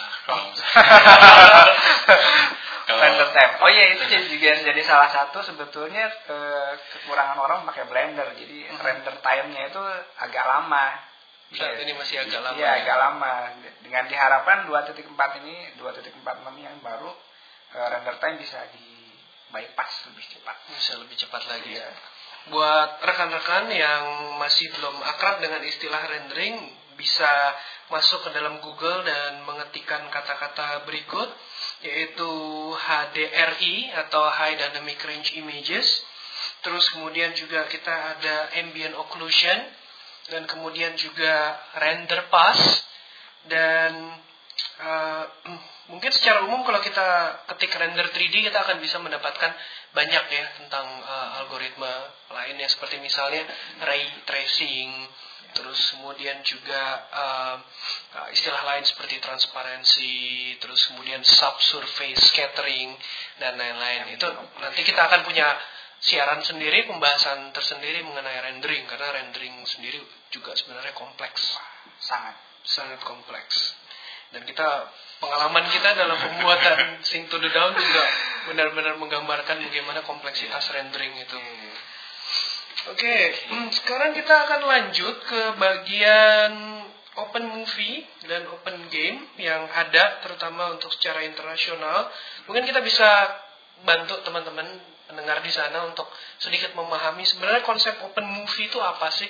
Render time. Oh iya, itu jadi juga jadi salah satu sebetulnya ke, kekurangan orang pakai Blender. Jadi hmm. render time-nya itu agak lama. Saat ini masih agak lama. Iya, agak lama. Dengan diharapkan dua titik empat ini, dua titik empat enam yang baru, render time bisa di bypass lebih cepat. Bisa lebih cepat lagi. Iya. Buat rekan-rekan yang masih belum akrab dengan istilah rendering, bisa masuk ke dalam Google dan mengetikkan kata-kata berikut, yaitu H D R I atau High Dynamic Range Images. Terus kemudian juga kita ada Ambient Occlusion, dan kemudian juga Render Pass. Dan uh, mungkin secara umum kalau kita ketik render tiga D, kita akan bisa mendapatkan banyak ya tentang uh, algoritma lainnya, seperti misalnya ray tracing. Terus kemudian juga uh, uh, istilah lain seperti transparansi, terus kemudian subsurface scattering, dan lain-lain. Itu nanti kita akan punya siaran sendiri, pembahasan tersendiri mengenai rendering, karena rendering sendiri juga sebenarnya kompleks. Sangat. Sangat kompleks. Dan kita, pengalaman kita dalam pembuatan Sing to the Dawn juga benar-benar menggambarkan bagaimana kompleksitas rendering itu. Oke, okay, hmm, sekarang kita akan lanjut ke bagian open movie dan open game yang ada terutama untuk secara internasional. Mungkin kita bisa bantu teman-teman pendengar di sana untuk sedikit memahami sebenarnya konsep open movie itu apa sih?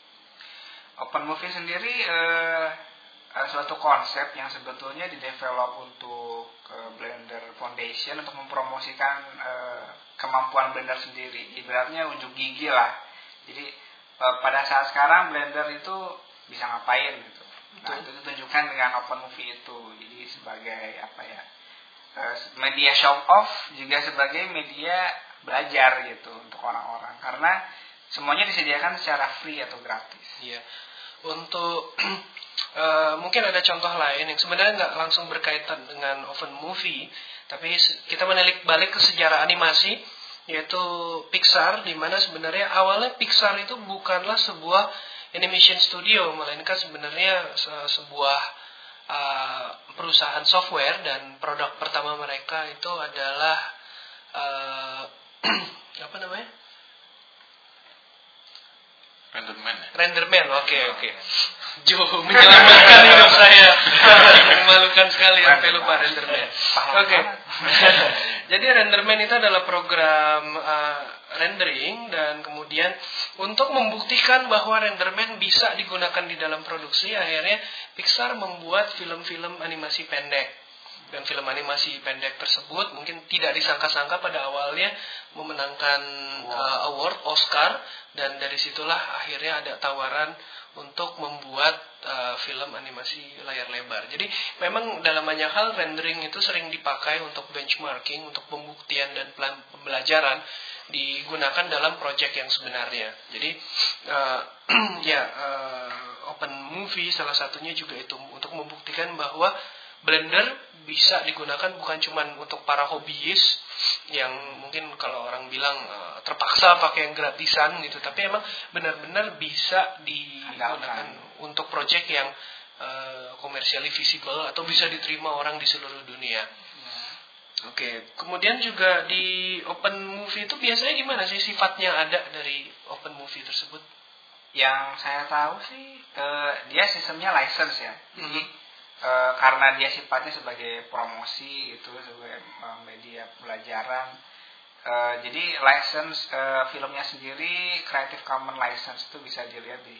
Open movie sendiri eh, suatu konsep yang sebetulnya didevelop untuk uh, Blender Foundation untuk mempromosikan uh, kemampuan Blender sendiri. Ibaratnya unjuk gigi lah. Jadi uh, pada saat sekarang Blender itu bisa ngapain gitu. Nah, itu ditunjukkan dengan open movie itu. Jadi sebagai apa ya? Uh, media show off, juga sebagai media belajar gitu untuk orang-orang. Karena semuanya disediakan secara free atau gratis. Iya. Untuk uh, mungkin ada contoh lain yang sebenarnya nggak langsung berkaitan dengan open movie, tapi kita menilik balik ke sejarah animasi, yaitu Pixar, di mana sebenarnya awalnya Pixar itu bukanlah sebuah animation studio, melainkan sebenarnya se- sebuah uh, perusahaan software, dan produk pertama mereka itu adalah uh, apa namanya? Renderman. Renderman, oke okay, oke. Okay. Joe menyelamatkan hidup saya. Memalukan sekali sampai lupa Renderman. Oke. Okay. Jadi Renderman itu adalah program uh, rendering, dan kemudian untuk membuktikan bahwa Renderman bisa digunakan di dalam produksi, akhirnya Pixar membuat film-film animasi pendek. Dan film animasi pendek tersebut mungkin tidak disangka-sangka pada awalnya memenangkan uh, award Oscar, dan dari situlah akhirnya ada tawaran untuk membuat uh, film animasi layar lebar. Jadi memang dalam banyak hal rendering itu sering dipakai untuk benchmarking, untuk pembuktian dan pembelajaran, digunakan dalam proyek yang sebenarnya. Jadi uh, ya uh, open movie salah satunya juga itu untuk membuktikan bahwa Blender bisa digunakan bukan cuma untuk para hobiis yang mungkin kalau orang bilang uh, terpaksa pakai yang gratisan gitu, tapi emang benar-benar bisa digunakan untuk project yang uh, commercially visible atau bisa diterima orang di seluruh dunia. Oke, okay. Kemudian juga di Open Movie itu biasanya gimana sih sifatnya ada dari Open Movie tersebut? Yang saya tahu sih uh, dia sistemnya license ya. Jadi mm-hmm. uh, karena dia sifatnya sebagai promosi itu sebagai uh, media pelajaran. Uh, jadi license uh, filmnya sendiri Creative Commons license itu bisa dilihat di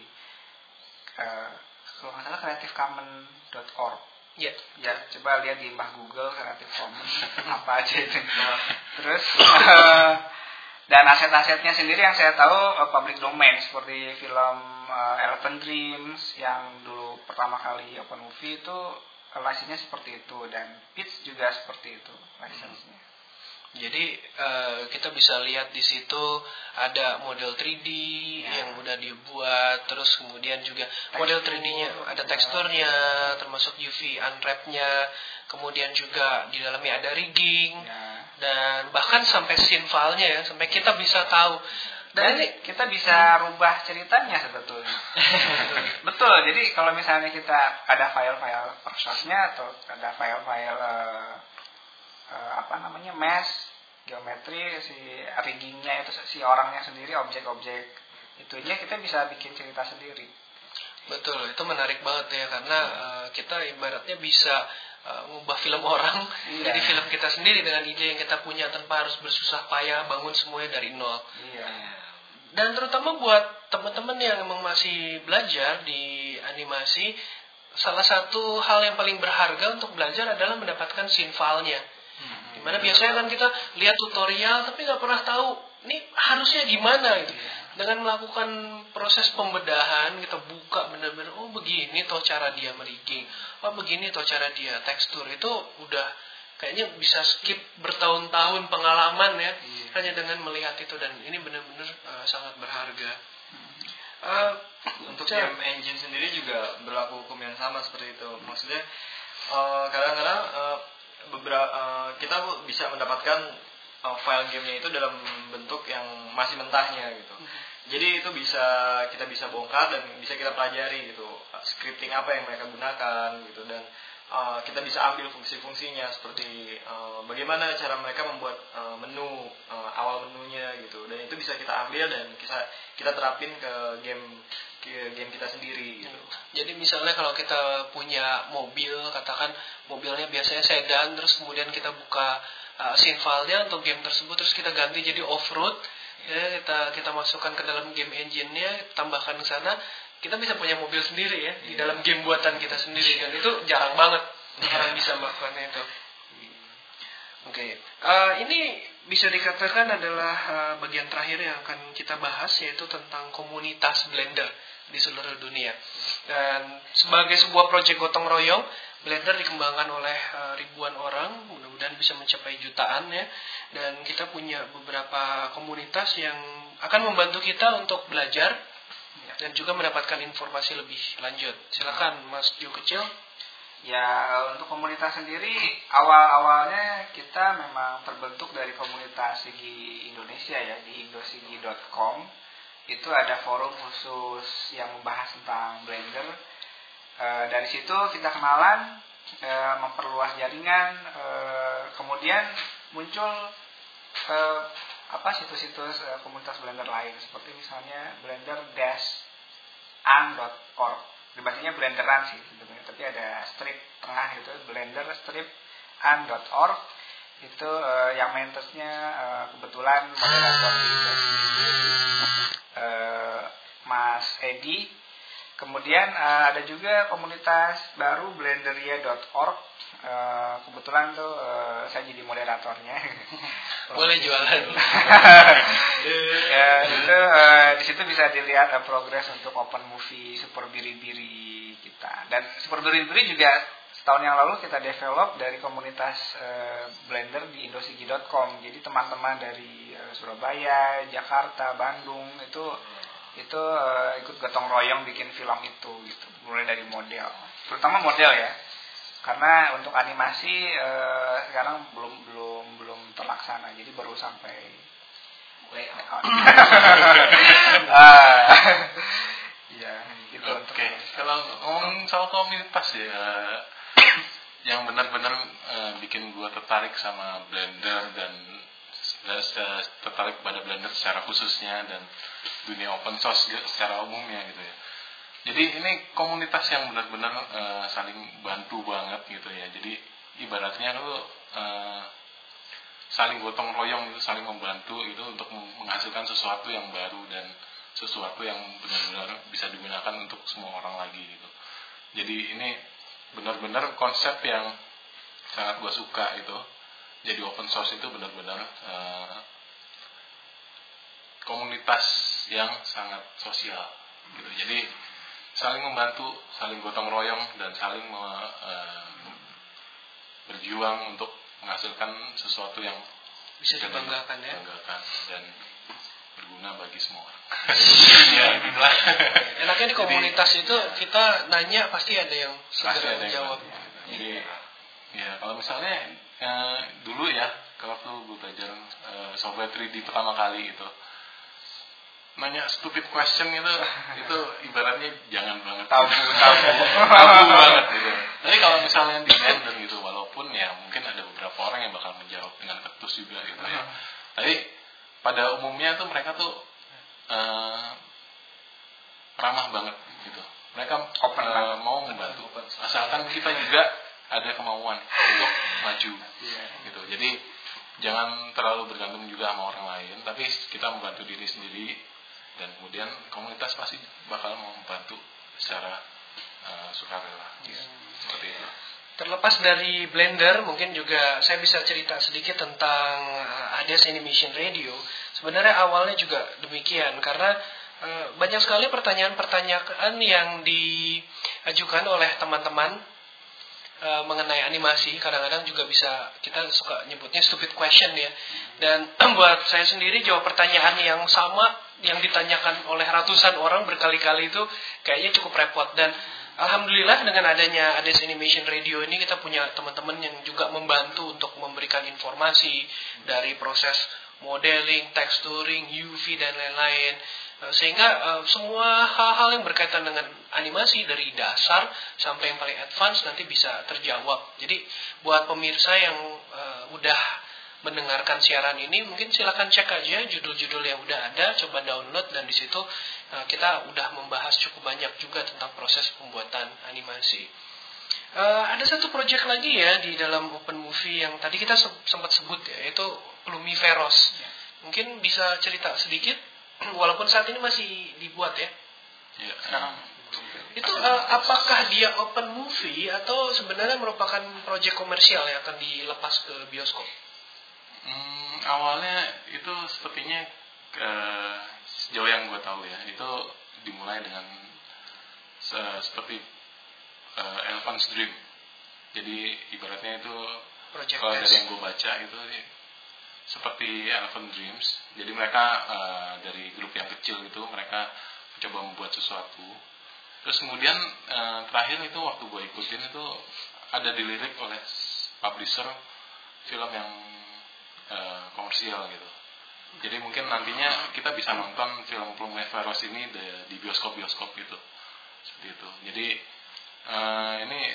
uh, kalau nggak salah creative commons dot org. Ya, ya coba lihat di mbah Google Creative Commons apa aja itu. Terus uh, dan aset-asetnya sendiri yang saya tahu uh, public domain seperti film uh, Elephant Dreams yang dulu pertama kali Open Movie itu uh, lisensinya seperti itu, dan Pitch juga seperti itu lisensinya. Jadi uh, kita bisa lihat di situ ada model tiga D ya. Yang udah dibuat, terus kemudian juga tekstur, model tiga D-nya ada teksturnya, ya. Termasuk U V unwrap-nya, kemudian juga di dalamnya ada rigging, ya. Dan bahkan sampai scene file-nya ya, sampai kita bisa tahu. Dan, dan ini kita bisa rubah ceritanya sebetulnya. Betul. Jadi kalau misalnya kita ada file-file workshop-nya atau ada file-file uh, uh, apa namanya mesh, geometri, si riggingnya itu si orangnya sendiri, objek-objek itunya kita bisa bikin cerita sendiri. Betul, itu menarik banget ya karena uh, kita ibaratnya bisa uh, ngubah film orang iya. Jadi film kita sendiri dengan ide yang kita punya tanpa harus bersusah payah bangun semuanya dari nol. Iya. Dan terutama buat teman-teman yang memang masih belajar di animasi, salah satu hal yang paling berharga untuk belajar adalah mendapatkan scene file-nya. Hmm. Dimana biasanya kan kita lihat tutorial tapi nggak pernah tahu ini harusnya gimana gitu. Yeah. Dengan melakukan proses pembedahan kita buka benar-benar oh begini toh cara dia merigging, oh begini toh cara dia tekstur, itu udah kayaknya bisa skip bertahun-tahun pengalaman ya yeah. Hanya dengan melihat itu, dan ini benar-benar uh, sangat berharga. Uh, Untuk game engine sendiri juga berlaku hukum yang sama seperti itu. Maksudnya uh, kadang-kadang uh, beberapa uh, kita bisa mendapatkan uh, file gamenya itu dalam bentuk yang masih mentahnya gitu. Mm-hmm. Jadi itu bisa kita bisa bongkar dan bisa kita pelajari gitu, uh, scripting apa yang mereka gunakan gitu, dan uh, kita bisa ambil fungsi-fungsinya seperti uh, bagaimana cara mereka membuat uh, menu uh, awal menunya gitu, dan itu bisa kita ambil dan kita kita terapin ke game game kita sendiri gitu. Jadi misalnya kalau kita punya mobil, katakan mobilnya biasanya sedan, terus kemudian kita buka uh, scene file-nya untuk game tersebut, terus kita ganti jadi off-road, ya, kita kita masukkan ke dalam game engine-nya, tambahkan ke sana, kita bisa punya mobil sendiri ya, di dalam game buatan kita sendiri, dan itu jarang banget orang bisa melakukan itu. Oke, okay. uh, ini bisa dikatakan adalah uh, bagian terakhir yang akan kita bahas, yaitu tentang komunitas Blender di seluruh dunia. Dan sebagai sebuah proyek gotong royong, Blender dikembangkan oleh uh, ribuan orang, mudah-mudahan bisa mencapai jutaan ya. Dan kita punya beberapa komunitas yang akan membantu kita untuk belajar dan juga mendapatkan informasi lebih lanjut. Silakan Mas Jo Kecil. Ya, untuk komunitas sendiri awal-awalnya kita memang terbentuk dari komunitas Sigi Indonesia ya, di indosigi dot com. Itu ada forum khusus yang membahas tentang Blender. E, dari situ kita kenalan, e, memperluas jaringan, e, kemudian muncul e, apa situs-situs e, komunitas Blender lain, seperti misalnya blender dash an dot org. Dibacanya blenderan sih sebenarnya, tapi ada strip tengah itu, blender strip an dot org. Itu uh, yang mentorsnya uh, kebetulan moderator di uh, Mas Edi. Kemudian uh, ada juga komunitas baru blenderia dot org. Uh, kebetulan tuh uh, saya jadi moderatornya. Boleh jualan. Ya, itu uh, di situ bisa dilihat uh, progres untuk Open Movie Super Biri-Biri kita. Dan Super Biri-Biri juga setahun yang lalu kita develop dari komunitas uh, Blender di indosigi dot com. Jadi teman-teman dari uh, Surabaya, Jakarta, Bandung itu itu uh, ikut gotong royong bikin film itu gitu. Mulai dari model, terutama model ya. Karena untuk animasi uh, sekarang belum belum belum terlaksana, jadi baru sampai layout. ah, ya, gitu. Oke, okay. Kalau ngomong soal komunitas ya, yang benar-benar uh, bikin gua tertarik sama Blender dan uh, tertarik pada Blender secara khususnya dan dunia open source secara umumnya gitu ya. Jadi ini komunitas yang benar-benar uh, saling bantu banget gitu ya. Jadi ibaratnya lu uh, saling gotong royong gitu, saling membantu itu untuk menghasilkan sesuatu yang baru dan sesuatu yang benar-benar bisa digunakan untuk semua orang lagi gitu. Jadi ini benar-benar konsep yang sangat gue suka itu. Jadi open source itu benar-benar uh, komunitas yang sangat sosial gitu. Jadi saling membantu, saling gotong royong dan saling me, uh, berjuang untuk menghasilkan sesuatu yang bisa dibanggakan ya, dibanggakan dan berguna bagi semua orang. Ya, itulah. Enaknya di komunitas jadi, itu kita nanya pasti ada yang segera menjawab. Jadi ya kalau misalnya uh, dulu ya kalau waktu gue belajar uh, software tiga D pertama kali itu nanya stupid question itu itu ibaratnya jangan banget tabu tabu tabu banget gitu. Tapi kalau misalnya di Blender gitu walaupun ya mungkin ada beberapa orang yang bakal menjawab dengan ketus juga gitu ya. Tapi pada umumnya tuh mereka tuh uh, ramah banget gitu. Mereka open uh, mau membantu asalkan kita juga ada kemauan untuk maju gitu. Jadi jangan terlalu bergantung juga sama orang lain, tapi kita membantu diri sendiri. Dan kemudian komunitas pasti bakal membantu secara uh, sukarela ya. Seperti itu. Terlepas dari Blender, mungkin juga saya bisa cerita sedikit tentang uh, Hades Animation Radio. Sebenarnya awalnya juga demikian, karena uh, banyak sekali pertanyaan-pertanyaan yang diajukan oleh teman-teman uh, mengenai animasi. Kadang-kadang juga bisa kita suka nyebutnya stupid question ya. Dan buat saya sendiri jawab pertanyaan yang sama yang ditanyakan oleh ratusan orang berkali-kali itu kayaknya cukup repot. Dan alhamdulillah dengan adanya Hades Animation Radio ini kita punya teman-teman yang juga membantu untuk memberikan informasi dari proses modeling, texturing, U V dan lain-lain, sehingga uh, semua hal-hal yang berkaitan dengan animasi dari dasar sampai yang paling advance nanti bisa terjawab. Jadi buat pemirsa yang uh, udah mendengarkan siaran ini, mungkin silakan cek aja judul-judul yang udah ada, coba download, dan di situ uh, kita udah membahas cukup banyak juga tentang proses pembuatan animasi. Uh, ada satu project lagi ya di dalam Open Movie yang tadi kita se- sempat sebut ya, yaitu Plumiveros. Mungkin bisa cerita sedikit, walaupun saat ini masih dibuat ya. Ya, sekarang itu uh, apakah dia Open Movie atau sebenarnya merupakan project komersial yang akan dilepas ke bioskop? Hmm, awalnya itu sepertinya uh, sejauh yang gue tahu ya itu dimulai dengan uh, seperti uh, Elephant's Dream. Jadi ibaratnya itu kalau dari yang gue baca itu seperti Elephant Dreams. Jadi mereka uh, dari grup yang kecil itu mereka mencoba membuat sesuatu. Terus kemudian uh, terakhir itu waktu gue ikutin itu ada dilirik oleh publisher film yang Uh, komersial gitu. Jadi mungkin nantinya kita bisa nonton film Plumiveros ini di, di bioskop-bioskop gitu. Seperti itu. Jadi uh, ini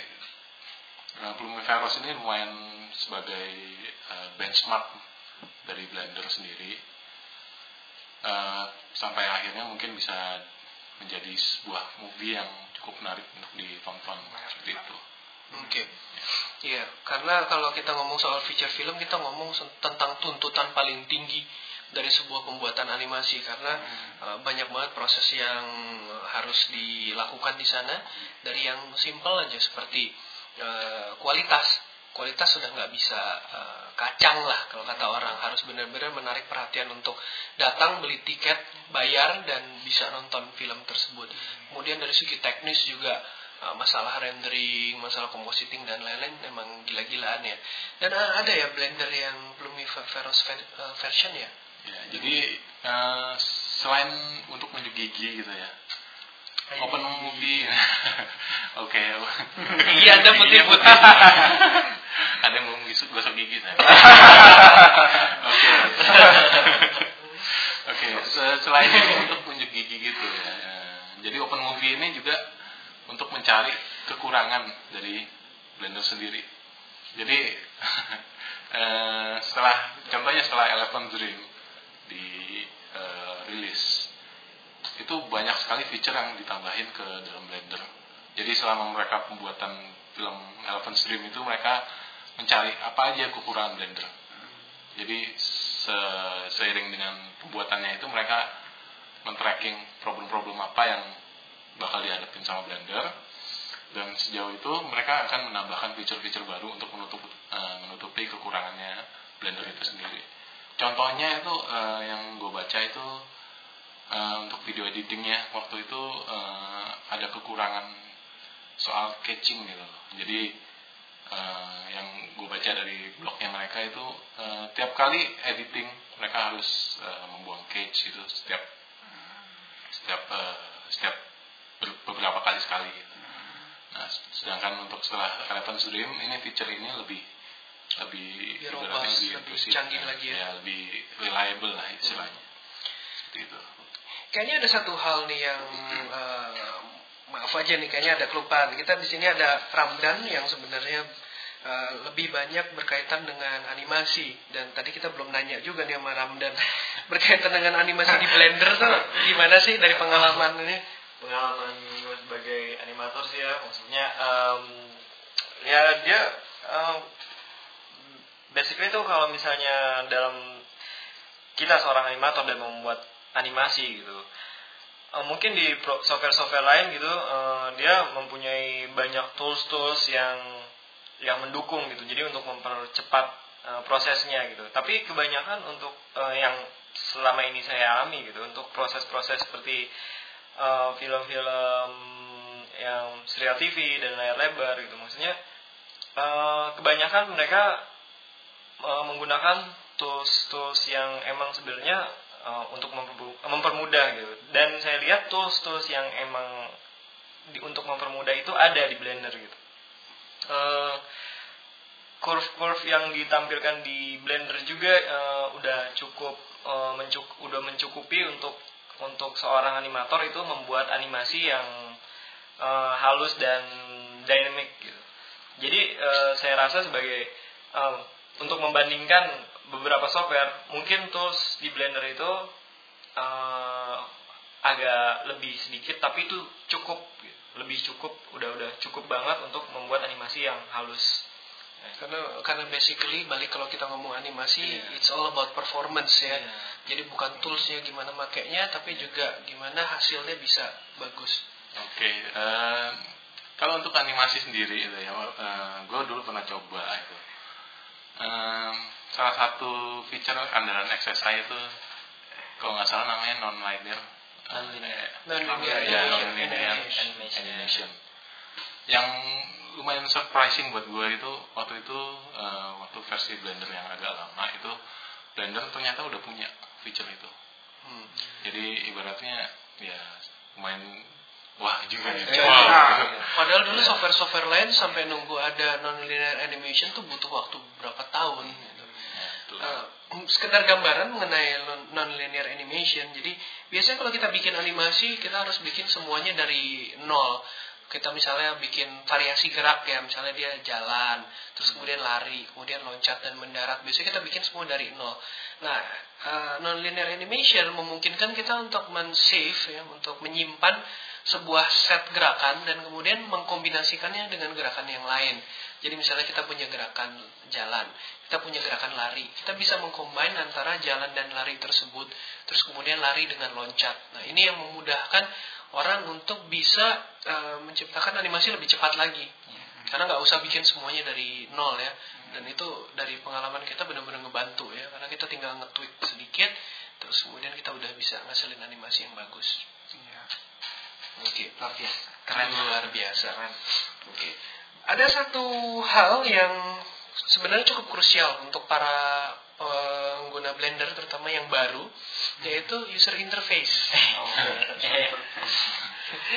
uh, Plumiveros ini lumayan sebagai uh, benchmark dari Blender sendiri. Uh, sampai akhirnya mungkin bisa menjadi sebuah movie yang cukup menarik untuk ditonton seperti itu. Oke, okay. Iya, karena kalau kita ngomong soal feature film, kita ngomong tentang tuntutan paling tinggi dari sebuah pembuatan animasi, karena hmm. uh, banyak banget proses yang harus dilakukan di sana, dari yang simple aja seperti uh, kualitas, kualitas sudah nggak bisa uh, kacang lah kalau kata orang, harus benar-benar menarik perhatian untuk datang beli tiket, bayar dan bisa nonton film tersebut. Kemudian dari segi teknis juga masalah rendering, masalah compositing dan lain-lain memang gila-gilaan ya. Dan uh, ada ya Blender yang Plumiveros uh, version ya. Ya, jadi uh, selain untuk menunjuk gigi gitu ya, Open movie. Oke. Iya, ada putih-putih. Ada yang mau gosok gigi saya. Oke. Oke, selain itu untuk unjuk gigi gitu ya. Jadi open movie ini juga untuk mencari kekurangan dari Blender sendiri. Jadi setelah contohnya setelah Elephant Dream di uh, rilis, itu banyak sekali feature yang ditambahin ke dalam Blender. Jadi selama mereka pembuatan film Elephant Dream itu mereka mencari apa aja kekurangan Blender. Jadi se- seiring dengan pembuatannya itu mereka men-tracking problem-problem apa yang bakal dihadapin sama Blender, dan sejauh itu mereka akan menambahkan fitur-fitur baru untuk menutup, uh, menutupi kekurangannya Blender itu sendiri. Contohnya itu uh, yang gue baca itu uh, untuk video editingnya waktu itu uh, ada kekurangan soal catching gitu. Jadi uh, yang gue baca dari blognya mereka itu uh, tiap kali editing mereka harus uh, membuang catch itu setiap setiap uh, setiap beberapa kali sekali gitu. Nah, sedangkan untuk setelah Elephant Dream ini feature ini lebih lebih robust, lebih, lebih canggih lagi ya. Ya, lebih reliable lah istilahnya. Hmm. Seperti itu. Kayaknya ada satu hal nih yang uh, maaf aja nih, kayaknya ada kelupaan. Kita di sini ada Ramdan yang sebenarnya uh, lebih banyak berkaitan dengan animasi, dan tadi kita belum nanya juga nih sama Ramdan berkaitan dengan animasi di Blender tuh gimana sih dari pengalaman ini? Pengalaman gue sebagai animator sih ya, maksudnya um, ya dia um, basically itu kalau misalnya dalam kita seorang animator dan membuat animasi gitu, uh, mungkin di software-software lain gitu uh, dia mempunyai banyak tools-tools yang yang mendukung gitu, jadi untuk mempercepat uh, prosesnya gitu. Tapi kebanyakan untuk uh, yang selama ini saya alami gitu, untuk proses-proses seperti Uh, film-film yang serial T V dan layar lebar gitu, maksudnya uh, kebanyakan mereka uh, menggunakan tools-tools yang emang sebenarnya uh, untuk mempermudah gitu, dan saya lihat tools-tools yang emang di, untuk mempermudah itu ada di Blender gitu. Uh, curve-curve yang ditampilkan di Blender juga uh, udah cukup uh, mencuk- udah mencukupi untuk untuk seorang animator itu membuat animasi yang uh, halus dan dynamic gitu. Jadi uh, saya rasa sebagai uh, untuk membandingkan beberapa software, mungkin tools di Blender itu uh, agak lebih sedikit, tapi itu cukup, lebih cukup, udah-udah cukup banget untuk membuat animasi yang halus. Karena karena basically balik kalau kita ngomong animasi, yeah. It's all about performance ya. Yeah. Jadi bukan toolsnya gimana makainya, tapi juga gimana hasilnya bisa bagus. Oke, okay, uh, kalau untuk animasi sendiri itu ya, uh, gue dulu pernah coba itu. Uh, salah satu feature andalan X S I itu, kalau nggak salah namanya non-linear, non-linear, non-linear, ya, non-linear animation. animation. Yang lumayan surprising buat gue itu waktu itu uh, waktu versi Blender yang agak lama itu, Blender ternyata udah punya feature itu. Hmm. Jadi ibaratnya ya lumayan wah juga ya. Wow. Wow. Padahal dulu software-software lain sampai nunggu ada non-linear animation tuh butuh waktu berapa tahun. Gitu. Uh, sekedar gambaran mengenai non-linear animation. Jadi biasanya kalau kita bikin animasi kita harus bikin semuanya dari nol. Kita misalnya bikin variasi gerak ya, misalnya dia jalan, terus kemudian lari, kemudian loncat dan mendarat. Biasanya kita bikin semua dari nol. Nah, uh, non-linear animation memungkinkan kita untuk men-save ya, untuk menyimpan sebuah set gerakan dan kemudian mengkombinasikannya dengan gerakan yang lain. Jadi misalnya kita punya gerakan jalan, kita punya gerakan lari, kita bisa mengcombine antara jalan dan lari tersebut, terus kemudian lari dengan loncat. Nah, ini yang memudahkan orang untuk bisa uh, menciptakan animasi lebih cepat lagi, karena nggak usah bikin semuanya dari nol ya. Dan itu dari pengalaman kita benar-benar ngebantu ya, karena kita tinggal nge-tweak sedikit, terus kemudian kita udah bisa ngasilin animasi yang bagus. Ya. Oke, luar biasa, keren, luar biasa. Keren. Oke, ada satu hal yang sebenarnya cukup krusial untuk para pengguna Blender, terutama yang baru, yaitu user interface.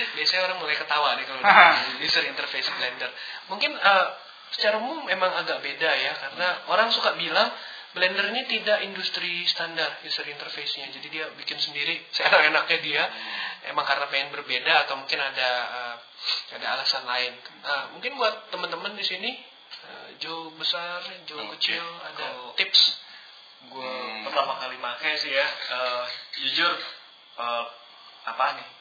Biasanya orang mulai ketawa deh kalau di user interface Blender. Mungkin uh, secara umum memang agak beda ya, karena orang suka bilang Blender ini tidak industri standar user interface-nya. Jadi dia bikin sendiri seenak-enaknya dia. Emang karena pengen berbeda atau mungkin ada uh, ada alasan lain. Nah, mungkin buat teman-teman di sini, uh, Joe besar, Joe okay. kecil, ada oh. tips. Gue hmm. pertama kali pakai sih ya, uh, jujur uh, apa nih?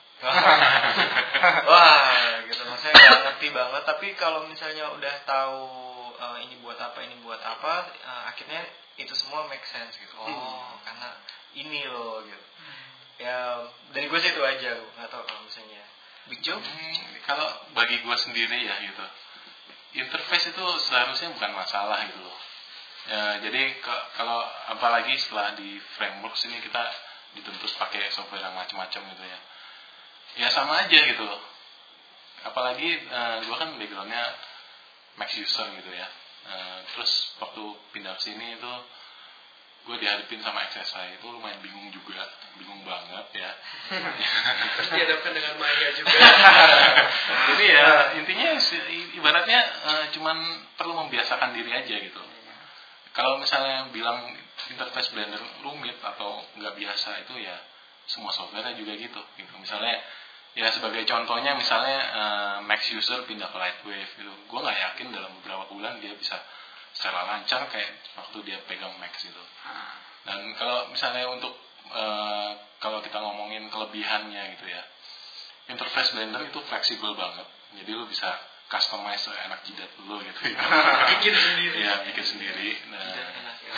Wah, gitu maksudnya nggak ngerti banget. Tapi kalau misalnya udah tahu uh, ini buat apa, ini buat apa, uh, akhirnya itu semua make sense gitu. Oh, hmm. karena ini loh gitu. Hmm. Ya dari gue sih itu aja, nggak tahu kalau misalnya Big Joe. Hmm, kalau bagi gue sendiri ya gitu, interface itu seharusnya bukan masalah gitu loh. Ya, jadi ke, kalau apalagi setelah di framework ini kita dituntut pakai software yang macam-macam gitu ya. Ya sama aja gitu loh. Apalagi uh, gue kan backgroundnya Mac user gitu ya. Uh, terus waktu pindah ke sini itu gue dihadapin sama X S I itu lumayan bingung juga, bingung banget ya. Terus dihadapkan dengan Maya juga. Jadi ya intinya ibaratnya uh, cuman perlu membiasakan diri aja gitu. Kalau misalnya bilang interface Blender rumit atau nggak biasa, itu ya semua software juga gitu. Gitu. Misalnya ya sebagai contohnya misalnya uh, Max user pindah ke Lightwave gitu, gue nggak yakin dalam beberapa bulan dia bisa secara lancar kayak waktu dia pegang Max gitu. Dan kalau misalnya untuk uh, kalau kita ngomongin kelebihannya gitu ya, interface Blender itu fleksibel banget. Jadi lu bisa customize enak jidat lu gitu ya. Bikin sendiri. Ya, bikin sendiri. Nah. Enak ya.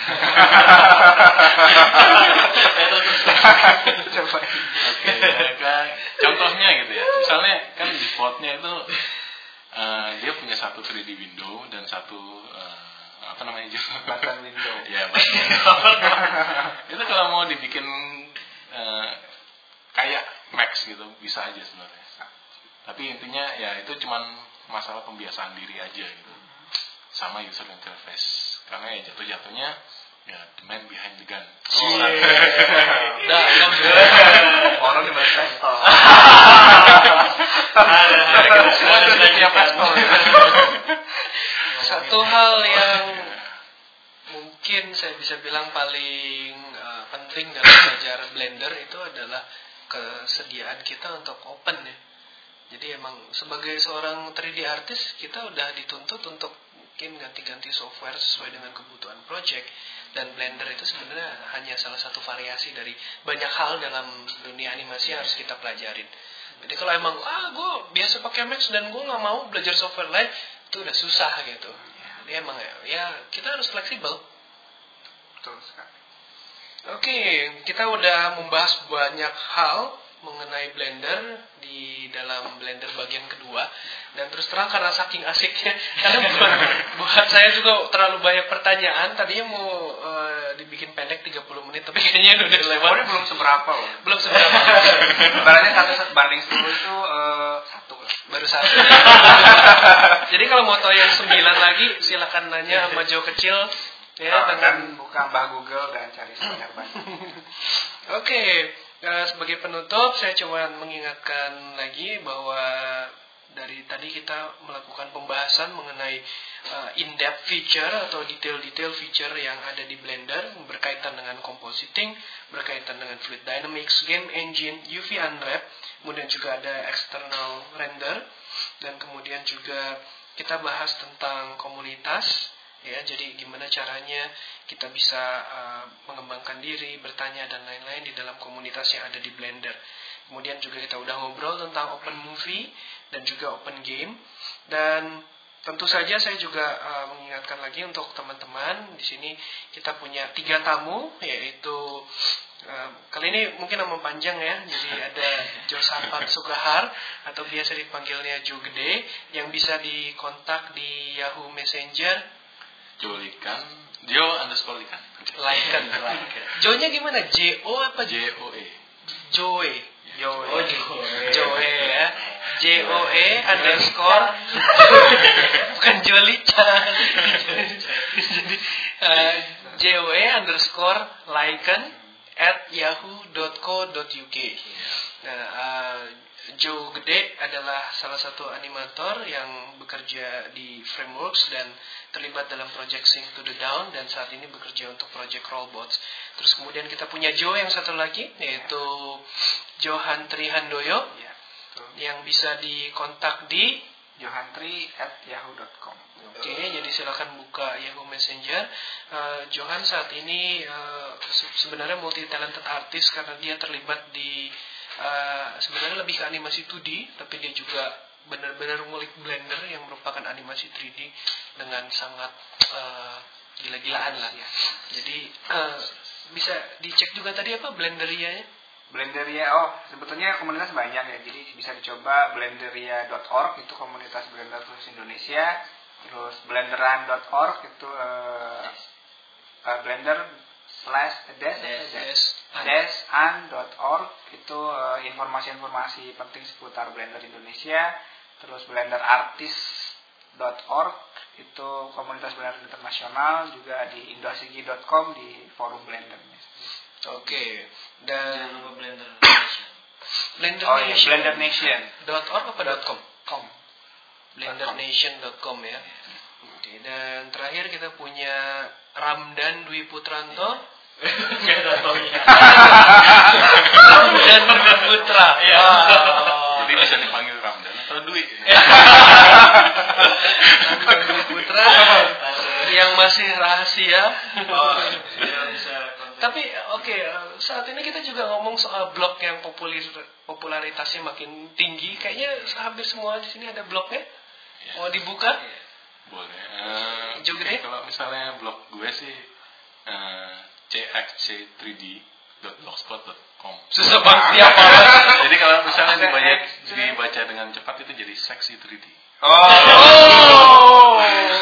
Coba. Oke, ya, contohnya gitu ya. Misalnya kan defaultnya itu uh, dia punya satu tiga D window dan satu uh, apa namanya juga? Button window. Ya, button window. Itu kalau mau dibikin uh, kayak Max gitu bisa aja sebenarnya. Tapi intinya ya itu cuman masalah pembiasaan diri aja gitu, sama user interface, karena ya jatuh-jatuhnya ya the man behind the gun. Oh, dah, orang di balik pistol. Satu hal yang mungkin saya bisa bilang paling uh, penting dalam belajar Blender itu adalah kesediaan kita untuk open ya. Jadi emang sebagai seorang tiga D artist kita udah dituntut untuk mungkin ganti-ganti software sesuai dengan kebutuhan project, dan Blender itu sebenarnya hanya salah satu variasi dari banyak hal dalam dunia animasi yang harus kita pelajarin. Jadi kalau emang ah gue biasa pakai Max dan gue nggak mau belajar software lain, itu udah susah gitu. Jadi emang ya, ya kita harus fleksibel. Betul sekali. Oke, kita udah membahas banyak hal mengenai Blender di dalam Blender bagian kedua, dan terus terang karena saking asiknya, karena buat, buat saya juga terlalu banyak pertanyaan. Tadinya mau uh, dibikin pendek tiga puluh menit, tapi kayaknya udah lewat. Ini belum seberapa loh. Belum seberapa. Barangnya satu banding sepuluh itu uh, satu lah. Baru satu. Jadi kalau mau tahu yang sembilan lagi, silakan nanya sama Joe kecil. Ya, oh, dengan buka Mbah Google dan cari sebanyak-banyak. Oke. Okay. Uh, sebagai penutup, saya cuma mengingatkan lagi bahwa dari tadi kita melakukan pembahasan mengenai uh, in-depth feature atau detail-detail feature yang ada di Blender berkaitan dengan compositing, berkaitan dengan fluid dynamics, game engine, U V unwrap, kemudian juga ada external render, dan kemudian juga kita bahas tentang komunitas. Ya, jadi gimana caranya kita bisa uh, mengembangkan diri, bertanya dan lain-lain di dalam komunitas yang ada di Blender. Kemudian juga kita udah ngobrol tentang open movie dan juga open game. Dan tentu saja saya juga uh, mengingatkan lagi untuk teman-teman, di sini kita punya tiga tamu, yaitu uh, kali ini mungkin nama panjang ya, jadi ada Josapan Sukahar atau biasa dipanggilnya Jo Gede, yang bisa dikontak di Yahoo Messenger. Jolikan, Jo underscore Likan. Laikan, Jo-nya gimana? J O apa J O E? Joe. Joe. Oh, Joe. Joe ya. J O E underscore. Bukan Jolican. Jadi uh, J O E underscore Laikan at yahoo dot co dot uk. Nah, uh, Joe Gede adalah salah satu animator yang bekerja di Frameworks dan terlibat dalam project Sing to the Dawn dan saat ini bekerja untuk project Rollbots. Terus kemudian kita punya Joe yang satu lagi, yaitu Johan Trihandoyo, Ya, betul. yang bisa dikontak di johantri at yahoo dot com. Oke, jadi silakan buka Yahoo Messenger. Uh, Johan saat ini uh, se- sebenarnya multi talented artist karena dia terlibat di uh, sebenarnya lebih ke animasi dua D, tapi dia juga benar-benar ngulik Blender yang merupakan animasi tiga D dengan sangat uh, gila-gilaan lah. Jadi uh, bisa dicek juga tadi apa Blenderia-nya? Blenderia, oh sebetulnya komunitas banyak ya, jadi bisa dicoba blenderia dot org, itu komunitas Blender khusus Indonesia. Terus blenderan dot org itu uh, uh, blender slash dash dash dash an dot org itu uh, informasi-informasi penting seputar Blender Indonesia. Terus blenderartist dot org itu komunitas Blender internasional, juga di indosigi dot com di forum Blender. Oke, dan Jangan lupa Blender Nation. Blender Oh iya, Nation. Blender Nation. Dot org apa dot com? Com. blender nation dot com ya. Oke, dan terakhir kita punya Ramdan Dwi Putranto. Gak ada taunya. Ramdan Dwi Putra. Iya. Jadi bisa dipanggil Ramdan atau Dwi. Ramdan Dwi Putra yang masih rahasia. Oh, bisa bisa kontak. Tapi oke, saat ini kita juga ngomong soal blog yang populer, popularitasnya makin tinggi. Kayaknya hampir semua di sini ada blognya. Mau dibuka? Boleh. Uh, Juga deh. Kalau misalnya blog gue sih uh, c x c tiga d dot blogspot dot com. Susah banget ya, Pak. Jadi kalau misalnya dibaca, dibaca dengan cepat itu jadi seksi tiga d. Oh,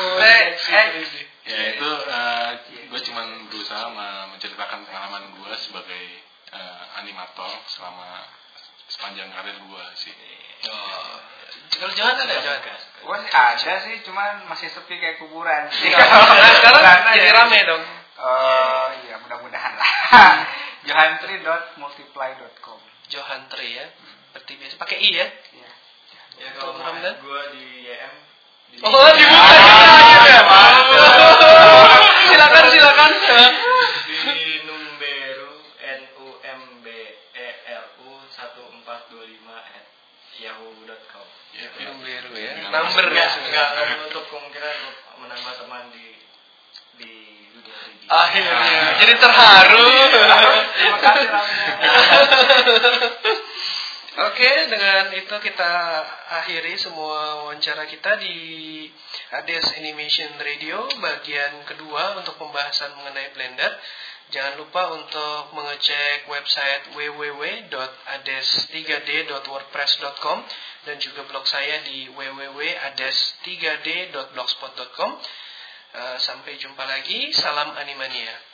Ya itu uh, gue cuman berusaha menceritakan pengalaman gue sebagai uh, animator selama sepanjang karir gue sih. Oh. Kalau Johan ada Johan? Gue sih ada sih, cuman masih sepi kayak kuburan. Nah, sekarang jadi rame dong. Oh iya, mudah-mudahan lah. johantri dot multiply dot com. Johantri ya. Seperti biasa pakai i ya. Iya. Ya kalau Untuk mau Ramdan? gue di Y M. Di Oh, dibuka ya. Silakan silakan. di Numberu N U M B E R U satu empat dua lima at yahoo dot com. Ya, Numberu ya. Dengan Number Enggak, ya. enggak, enggak menutup kemungkinan untuk menambah teman di di dunia tiga D. Akhirnya jadi terharu. Terima kasih Ramdan. Oke, dengan itu kita akhiri semua wawancara kita di Ades Animation Radio bagian kedua untuk pembahasan mengenai Blender. Jangan lupa untuk mengecek website w w w dot ades tiga d dot wordpress dot com dan juga blog saya di w w w dot ades tiga d dot blogspot dot com. Uh, sampai jumpa lagi. Salam Animania.